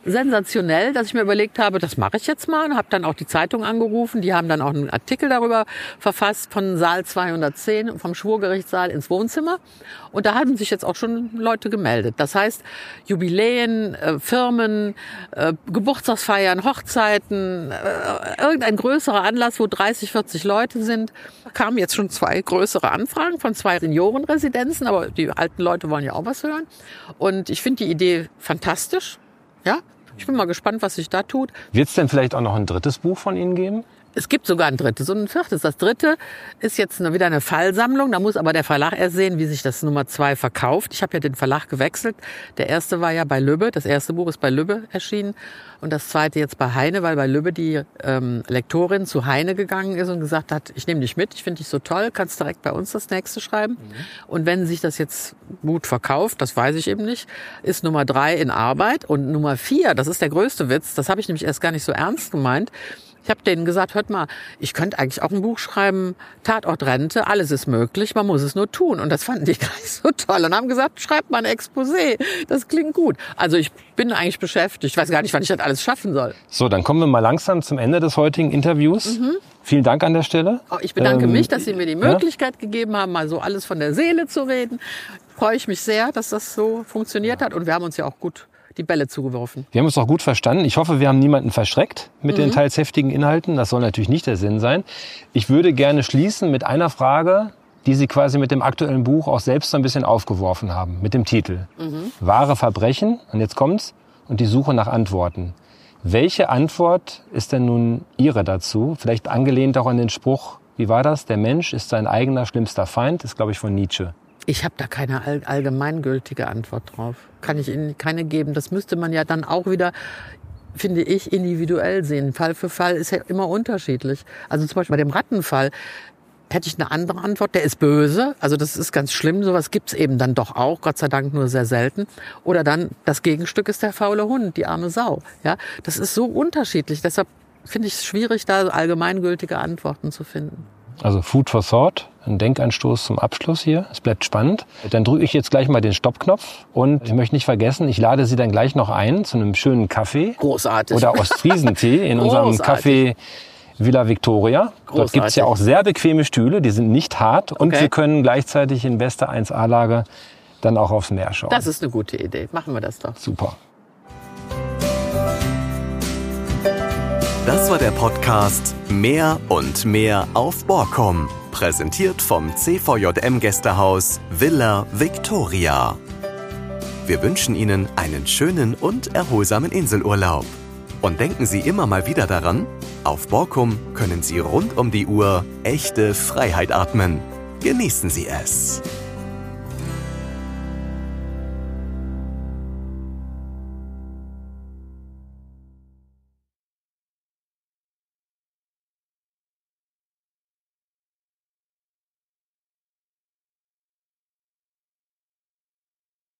sensationell, dass ich mir überlegt habe, das mache ich jetzt mal und habe dann auch die Zeitung angerufen. Die haben dann auch einen Artikel darüber verfasst von Saal zweihundertzehn, vom Schwurgerichtssaal ins Wohnzimmer. Und da haben sich jetzt auch schon Leute gemeldet. Das heißt, Jubiläen, äh, Firmen, äh, Geburtstagsfeiern, Hochzeiten, äh, irgendein größerer Anlass, wo dreißig, vierzig Leute sind, kamen jetzt schon zwei größere Anfragen von zwei Seniorenresidenzen, aber die alten Leute wollen ja auch was hören. Und ich finde die Idee fantastisch. Ja, ich bin mal gespannt, was sich da tut. Wird es denn vielleicht auch noch ein drittes Buch von Ihnen geben? Es gibt sogar ein drittes und ein viertes. Das dritte ist jetzt wieder eine Fallsammlung. Da muss aber der Verlag erst sehen, wie sich das Nummer zwei verkauft. Ich habe ja den Verlag gewechselt. Der erste war ja bei Lübbe. Das erste Buch ist bei Lübbe erschienen. Und das zweite jetzt bei Heine, weil bei Lübbe die ähm, Lektorin zu Heine gegangen ist und gesagt hat, ich nehme dich mit, ich finde dich so toll, kannst direkt bei uns das nächste schreiben. Mhm. Und wenn sich das jetzt gut verkauft, das weiß ich eben nicht, ist Nummer drei in Arbeit. Und Nummer vier, das ist der größte Witz, das habe ich nämlich erst gar nicht so ernst gemeint. Ich habe denen gesagt, hört mal, ich könnte eigentlich auch ein Buch schreiben, Tatortrente, alles ist möglich, man muss es nur tun. Und das fanden die gar nicht so toll und haben gesagt, schreibt mal ein Exposé, das klingt gut. Also ich bin eigentlich beschäftigt, ich weiß gar nicht, wann ich das alles schaffen soll. So, dann kommen wir mal langsam zum Ende des heutigen Interviews. Mhm. Vielen Dank an der Stelle. Oh, ich bedanke ähm, mich, dass Sie mir die Möglichkeit ja? gegeben haben, mal so alles von der Seele zu reden. Freue ich mich sehr, dass das so funktioniert hat und wir haben uns ja auch gut die Bälle zugeworfen. Wir haben uns auch gut verstanden. Ich hoffe, wir haben niemanden verschreckt mit mhm. den teils heftigen Inhalten. Das soll natürlich nicht der Sinn sein. Ich würde gerne schließen mit einer Frage, die Sie quasi mit dem aktuellen Buch auch selbst so ein bisschen aufgeworfen haben, mit dem Titel. Mhm. Wahre Verbrechen, und jetzt kommt's, und die Suche nach Antworten. Welche Antwort ist denn nun Ihre dazu? Vielleicht angelehnt auch an den Spruch, wie war das? Der Mensch ist sein eigener schlimmster Feind, ist, glaube ich, von Nietzsche. Ich habe da keine all, allgemeingültige Antwort drauf. Kann ich Ihnen keine geben. Das müsste man ja dann auch wieder, finde ich, individuell sehen. Fall für Fall ist ja immer unterschiedlich. Also zum Beispiel bei dem Rattenfall hätte ich eine andere Antwort. Der ist böse, also das ist ganz schlimm. Sowas gibt's eben dann doch auch, Gott sei Dank nur sehr selten. Oder dann das Gegenstück ist der faule Hund, die arme Sau. Ja, das ist so unterschiedlich. Deshalb finde ich es schwierig, da allgemeingültige Antworten zu finden. Also Food for Thought, ein Denkanstoß zum Abschluss hier. Es bleibt spannend. Dann drücke ich jetzt gleich mal den Stoppknopf und ich möchte nicht vergessen, ich lade Sie dann gleich noch ein zu einem schönen Kaffee. Großartig. Oder Ostfriesentee in unserem Café Villa Victoria. Großartig. Dort gibt es ja auch sehr bequeme Stühle, die sind nicht hart und okay. wir können gleichzeitig in bester eins A-Lage dann auch aufs Meer schauen. Das ist eine gute Idee. Machen wir das doch. Super. Das war der Podcast Mehr und mehr auf Borkum, präsentiert vom C V J M Gästehaus Villa Victoria. Wir wünschen Ihnen einen schönen und erholsamen Inselurlaub. Und denken Sie immer mal wieder daran, auf Borkum können Sie rund um die Uhr echte Freiheit atmen. Genießen Sie es.